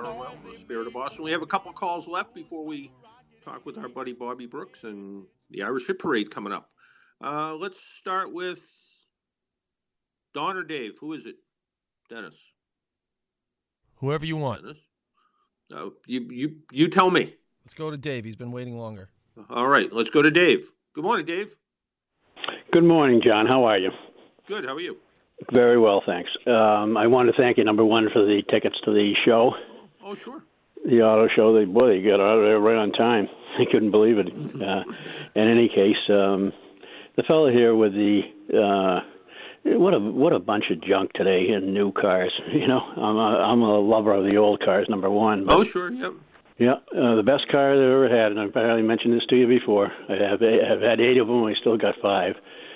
Harwell, the Spirit of Boston. We have a couple calls left before we talk with our buddy Bobby Brooks and the Irish Hit Parade coming up. Uh, let's start with Don or Dave. Who is it? Dennis. Whoever you want. Dennis? Uh, you, you, you tell me. Let's go to Dave. He's been waiting longer. All right, let's go to Dave. Good morning, Dave. Good morning, John. How are you? Good. How are you? Very well, thanks. Um, I want to thank you, number one, for the tickets to the show. Oh, sure. The auto show. They boy, they got out of there right on time. I couldn't believe it. Uh, in any case, um, the fellow here with the uh, what a what a bunch of junk today in new cars. You know, I'm a, I'm a lover of the old cars, number one. But, oh, sure. Yep. Yeah, uh, the best car that I ever had, and I've already mentioned this to you before. I have I've had eight of them. I still got five.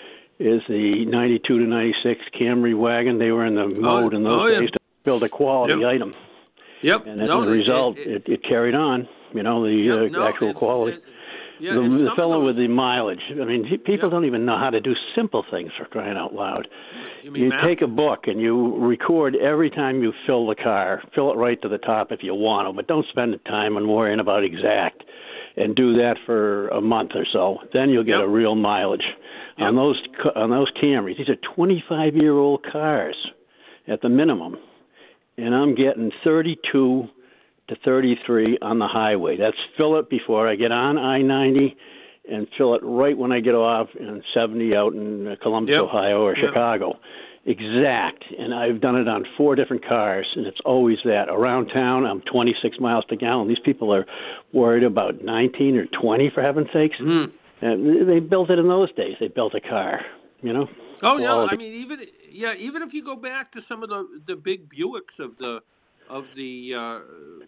Is the ninety-two to ninety-six Camry wagon. They were in the mode oh, in those oh, yeah. days to build a quality yep. item. Yep. And as no, a result, it, it, it carried on. You know, the yep, uh, no, actual quality. It, yeah, the the fellow those, with the mileage. I mean, people yep. don't even know how to do simple things, for crying out loud. You, mean you math? take a book and you record every time you fill the car. Fill it right to the top if you want to, but don't spend the time on worrying about exact. And do that for a month or so. Then you'll get yep. a real mileage. Yep. On those on those Camrys, these are twenty-five-year-old cars at the minimum, and I'm getting thirty-two to thirty-three on the highway. That's fill it before I get on I ninety, and fill it right when I get off in seventy out in Columbus, yep. Ohio, or yep. Chicago. Exact, and I've done it on four different cars, and it's always that. Around town, I'm twenty-six miles per gallon. These people are worried about nineteen or twenty, for heaven's sakes. Mm. And they built it in those days. They built a car, you know. Oh no, I mean even yeah, even if you go back to some of the, the big Buicks of the of the uh,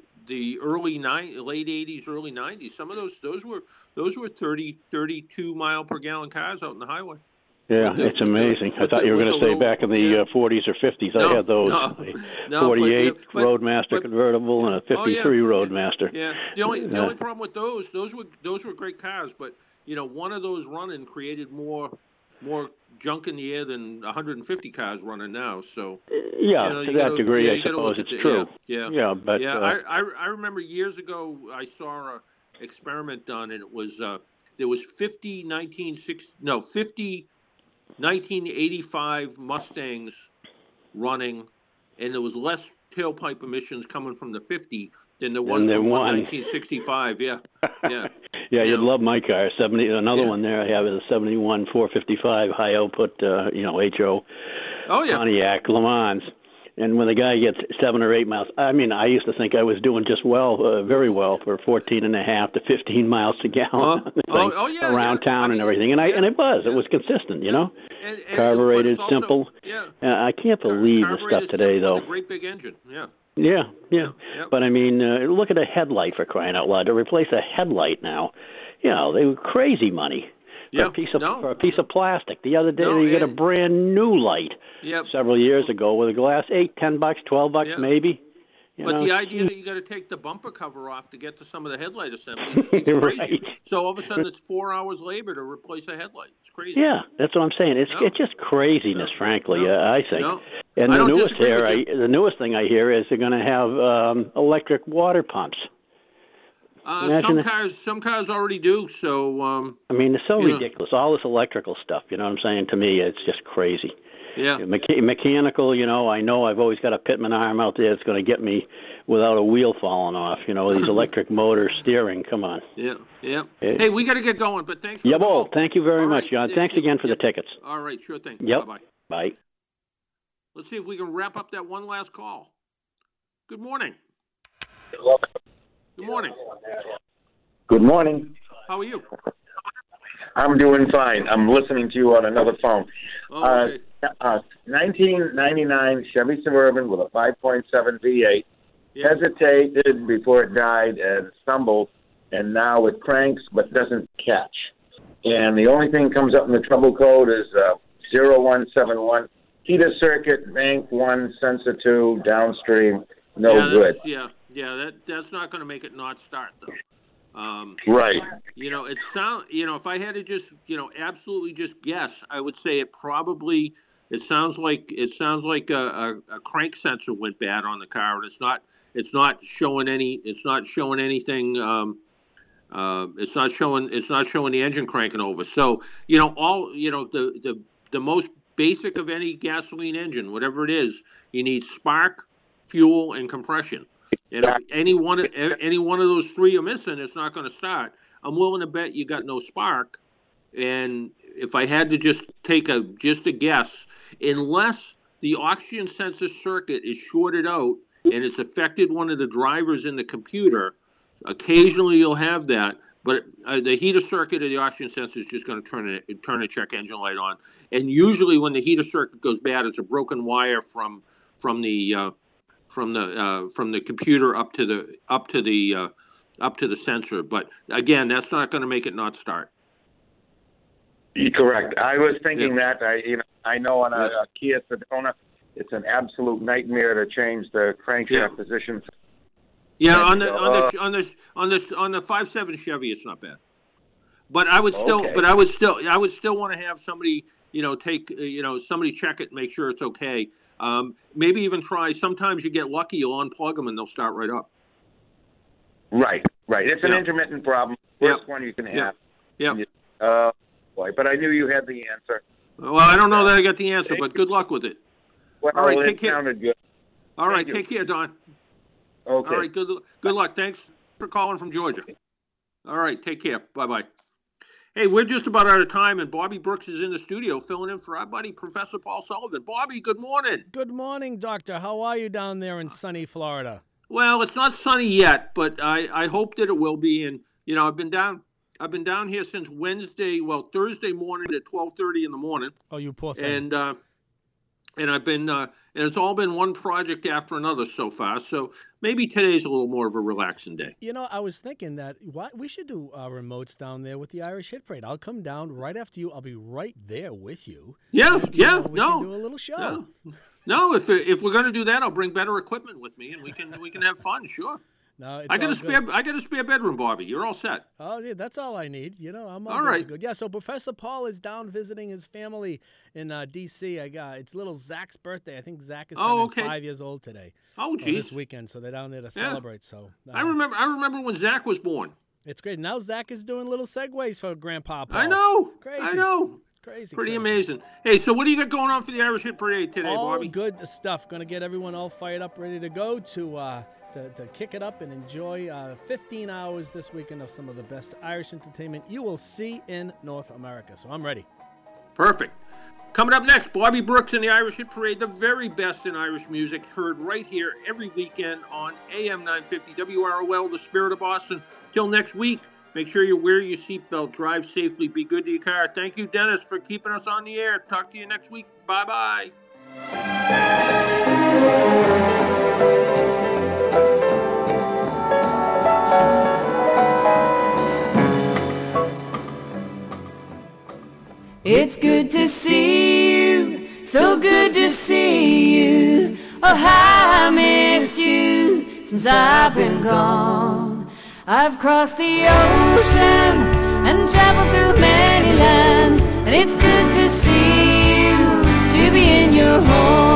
the early nine late eighties, early nineties, some of those those were those were thirty, thirty-two mile per gallon cars out on the highway. Yeah, the, it's amazing. The, I thought the, you were going to say little, back in the yeah. uh, forties or fifties. No, I had those. no, no, forty-eight but, but, Roadmaster but, convertible and a fifty-three oh, yeah, Roadmaster. Yeah, the only the uh, only problem with those those were those were great cars, but you know one of those running created more more junk in the air than one hundred fifty cars running now. So yeah, you know, to you that gotta, degree, yeah, I suppose it's the, true. Yeah, yeah, yeah, but yeah. uh, I, I I remember years ago I saw a experiment done, and it was uh, there was fifty nineteen sixty no fifty nineteen eighty-five Mustangs running, and there was less tailpipe emissions coming from the fifty than there was from nineteen sixty-five. Yeah, yeah. Yeah, you you'd know. love my car. Seventy. Another Yeah. one there I have is a seventy-one four fifty-five high output, uh, you know, H O Oh yeah. Pontiac Le Mans. And when the guy gets seven or eight miles, I mean, I used to think I was doing just well, uh, very well, for fourteen and a half to fifteen miles a gallon Oh, oh, oh, yeah, around yeah. town I mean, and everything. And I yeah, and it was, yeah. it was consistent, you know, And, and, carbureted, but it's also- simple. Yeah. Uh, I can't believe the Carbureted stuff today, simple though. with a great big engine. Yeah. Yeah, yeah. yeah. But I mean, uh, look at a headlight, for crying out loud. To replace a headlight now, you know, they were crazy money. Yeah. For a piece of No. for a piece of plastic. The other day, No, you get a and- brand new light. Yep. Several years ago, with a glass, eight, ten bucks, twelve bucks, Yeah. maybe. You But know, the idea that you got to take the bumper cover off to get to some of the headlight assemblies is crazy. Right. So all of a sudden, it's four hours labor to replace a headlight. It's crazy. Yeah, that's what I'm saying. It's No. it's just craziness, No. frankly. No. Uh, I think. No. And I the don't newest disagree here, with I, you. the newest thing I hear is they're going to have um, electric water pumps. Uh, Imagine some it. cars, some cars already do. So um, I mean, it's so You know. ridiculous. All this electrical stuff. You know what I'm saying? To me, it's just crazy. yeah, Mecha- mechanical, you know, I know I've always got a Pitman arm out there that's going to get me without a wheel falling off. You know, these electric motor steering. Come on. yeah, yeah. Eh. Hey, we got to get going, but thanks for Yeah, the well, call. thank you very All much, right. John. Thank Thanks you. again for the Yep. tickets. All right, sure thing. Yep. Bye-bye. Bye. Let's see if we can wrap up that one last call. Good morning. Good morning. Good morning. How are you? I'm doing fine. I'm listening to you on another phone. Oh, okay. uh, uh, nineteen ninety-nine Chevy Suburban with a five point seven V eight. Yeah. Hesitated before it died and stumbled, and now it cranks but doesn't catch. And the only thing that comes up in the trouble code is uh, zero one seven one. Heater circuit, bank one, sensor two, downstream, no yeah, good. that's- Yeah, yeah. That that's not going to make it not start though. Um, Right. You know, it sound. You know, if I had to just, you know, absolutely just guess, I would say it probably. It sounds like it sounds like a, a, a crank sensor went bad on the car, and it's not. it's not showing any. It's not showing anything. Um, uh, it's not showing. It's not showing the engine cranking over. So you know, all you know, the the the most basic of any gasoline engine, whatever it is, you need spark, fuel, and compression. And if any one of any one of those three are missing, it's not going to start. I'm willing to bet you got no spark. And if I had to just take a just a guess, unless the oxygen sensor circuit is shorted out and it's affected one of the drivers in the computer, occasionally you'll have that. But uh, the heater circuit or the oxygen sensor is just going to turn it turn a check engine light on. And usually, when the heater circuit goes bad, it's a broken wire from from the uh, from the uh, from the computer up to the up to the uh, up to the sensor. But again, that's not going to make it not start. Correct. I was thinking Yeah. that. I you know I know on a, a Kia Sedona, it's an absolute nightmare to change the crankshaft Yeah. position. Yeah, And on the you go, on uh, the on the on the on the five seven Chevy, it's not bad. But I would still, Okay. but I would still, I would still want to have somebody, you know, take, uh, you know, somebody check it, and make sure it's okay. Um, maybe even try. Sometimes you get lucky, you'll unplug them and they'll start right up. Right, right. It's an Yeah. intermittent problem. First one you can have. Yeah. And you- Uh, boy, but I knew you had the answer. Well, I don't know that I got the answer, but good luck with it. Well, All right, it take care. sounded good. All right, you. take care, Don. Okay. All right, good good luck. Thanks for calling from Georgia. All right, take care. Bye bye. Hey, we're just about out of time, and Bobby Brooks is in the studio filling in for our buddy Professor Paul Sullivan. Bobby, good morning. Good morning, Doctor. How are you down there in sunny Florida? Well, it's not sunny yet, but I, I hope that it will be. And you know, I've been down I've been down here since Wednesday, well Thursday morning at twelve thirty in the morning. Oh, you poor thing. And uh, and I've been uh, and it's all been one project after another so far. So maybe today's a little more of a relaxing day. You know, I was thinking that why, we should do uh, remotes down there with the Irish Hit Parade. I'll come down right after you. I'll be right there with you. Yeah, And, you yeah, know, we no, can do a little show. no, no. If if we're gonna do that, I'll bring better equipment with me, and we can we can have fun. Sure. No, it's I got all a spare. good. I got a spare bedroom, Bobby. You're all set. Oh, yeah, that's all I need. You know, I'm all, All good to right. go. Yeah, so Professor Paul is down visiting his family in uh, D C I got it's little Zach's birthday. I think Zach is Oh, turning okay. five years old today. Oh, uh, geez. this weekend, so they're down there to Yeah. celebrate. So uh, I remember. I remember when Zach was born. it's great. Now Zach is doing little segues for Grandpa Paul. I know. Crazy. I know. Crazy. Pretty crazy. amazing. Hey, so what do you got going on for the Irish Hit Parade today, all Bobby? good stuff. Going to get everyone all fired up, ready to go to uh, to, to kick it up and enjoy uh, fifteen hours this weekend of some of the best Irish entertainment you will see in North America. So I'm ready. Perfect. Coming up next, Bobby Brooks and the Irish Hit Parade, the very best in Irish music, heard right here every weekend on A M nine fifty W R O L, the Spirit of Boston. Till next week, make sure you wear your seatbelt, drive safely, be good to your car. Thank you, Dennis, for keeping us on the air. Talk to you next week. Bye-bye. It's good to see you, so good to see you. Oh, how I missed you since I've been gone. I've crossed the ocean and traveled through many lands, and it's good to see you, to be in your home.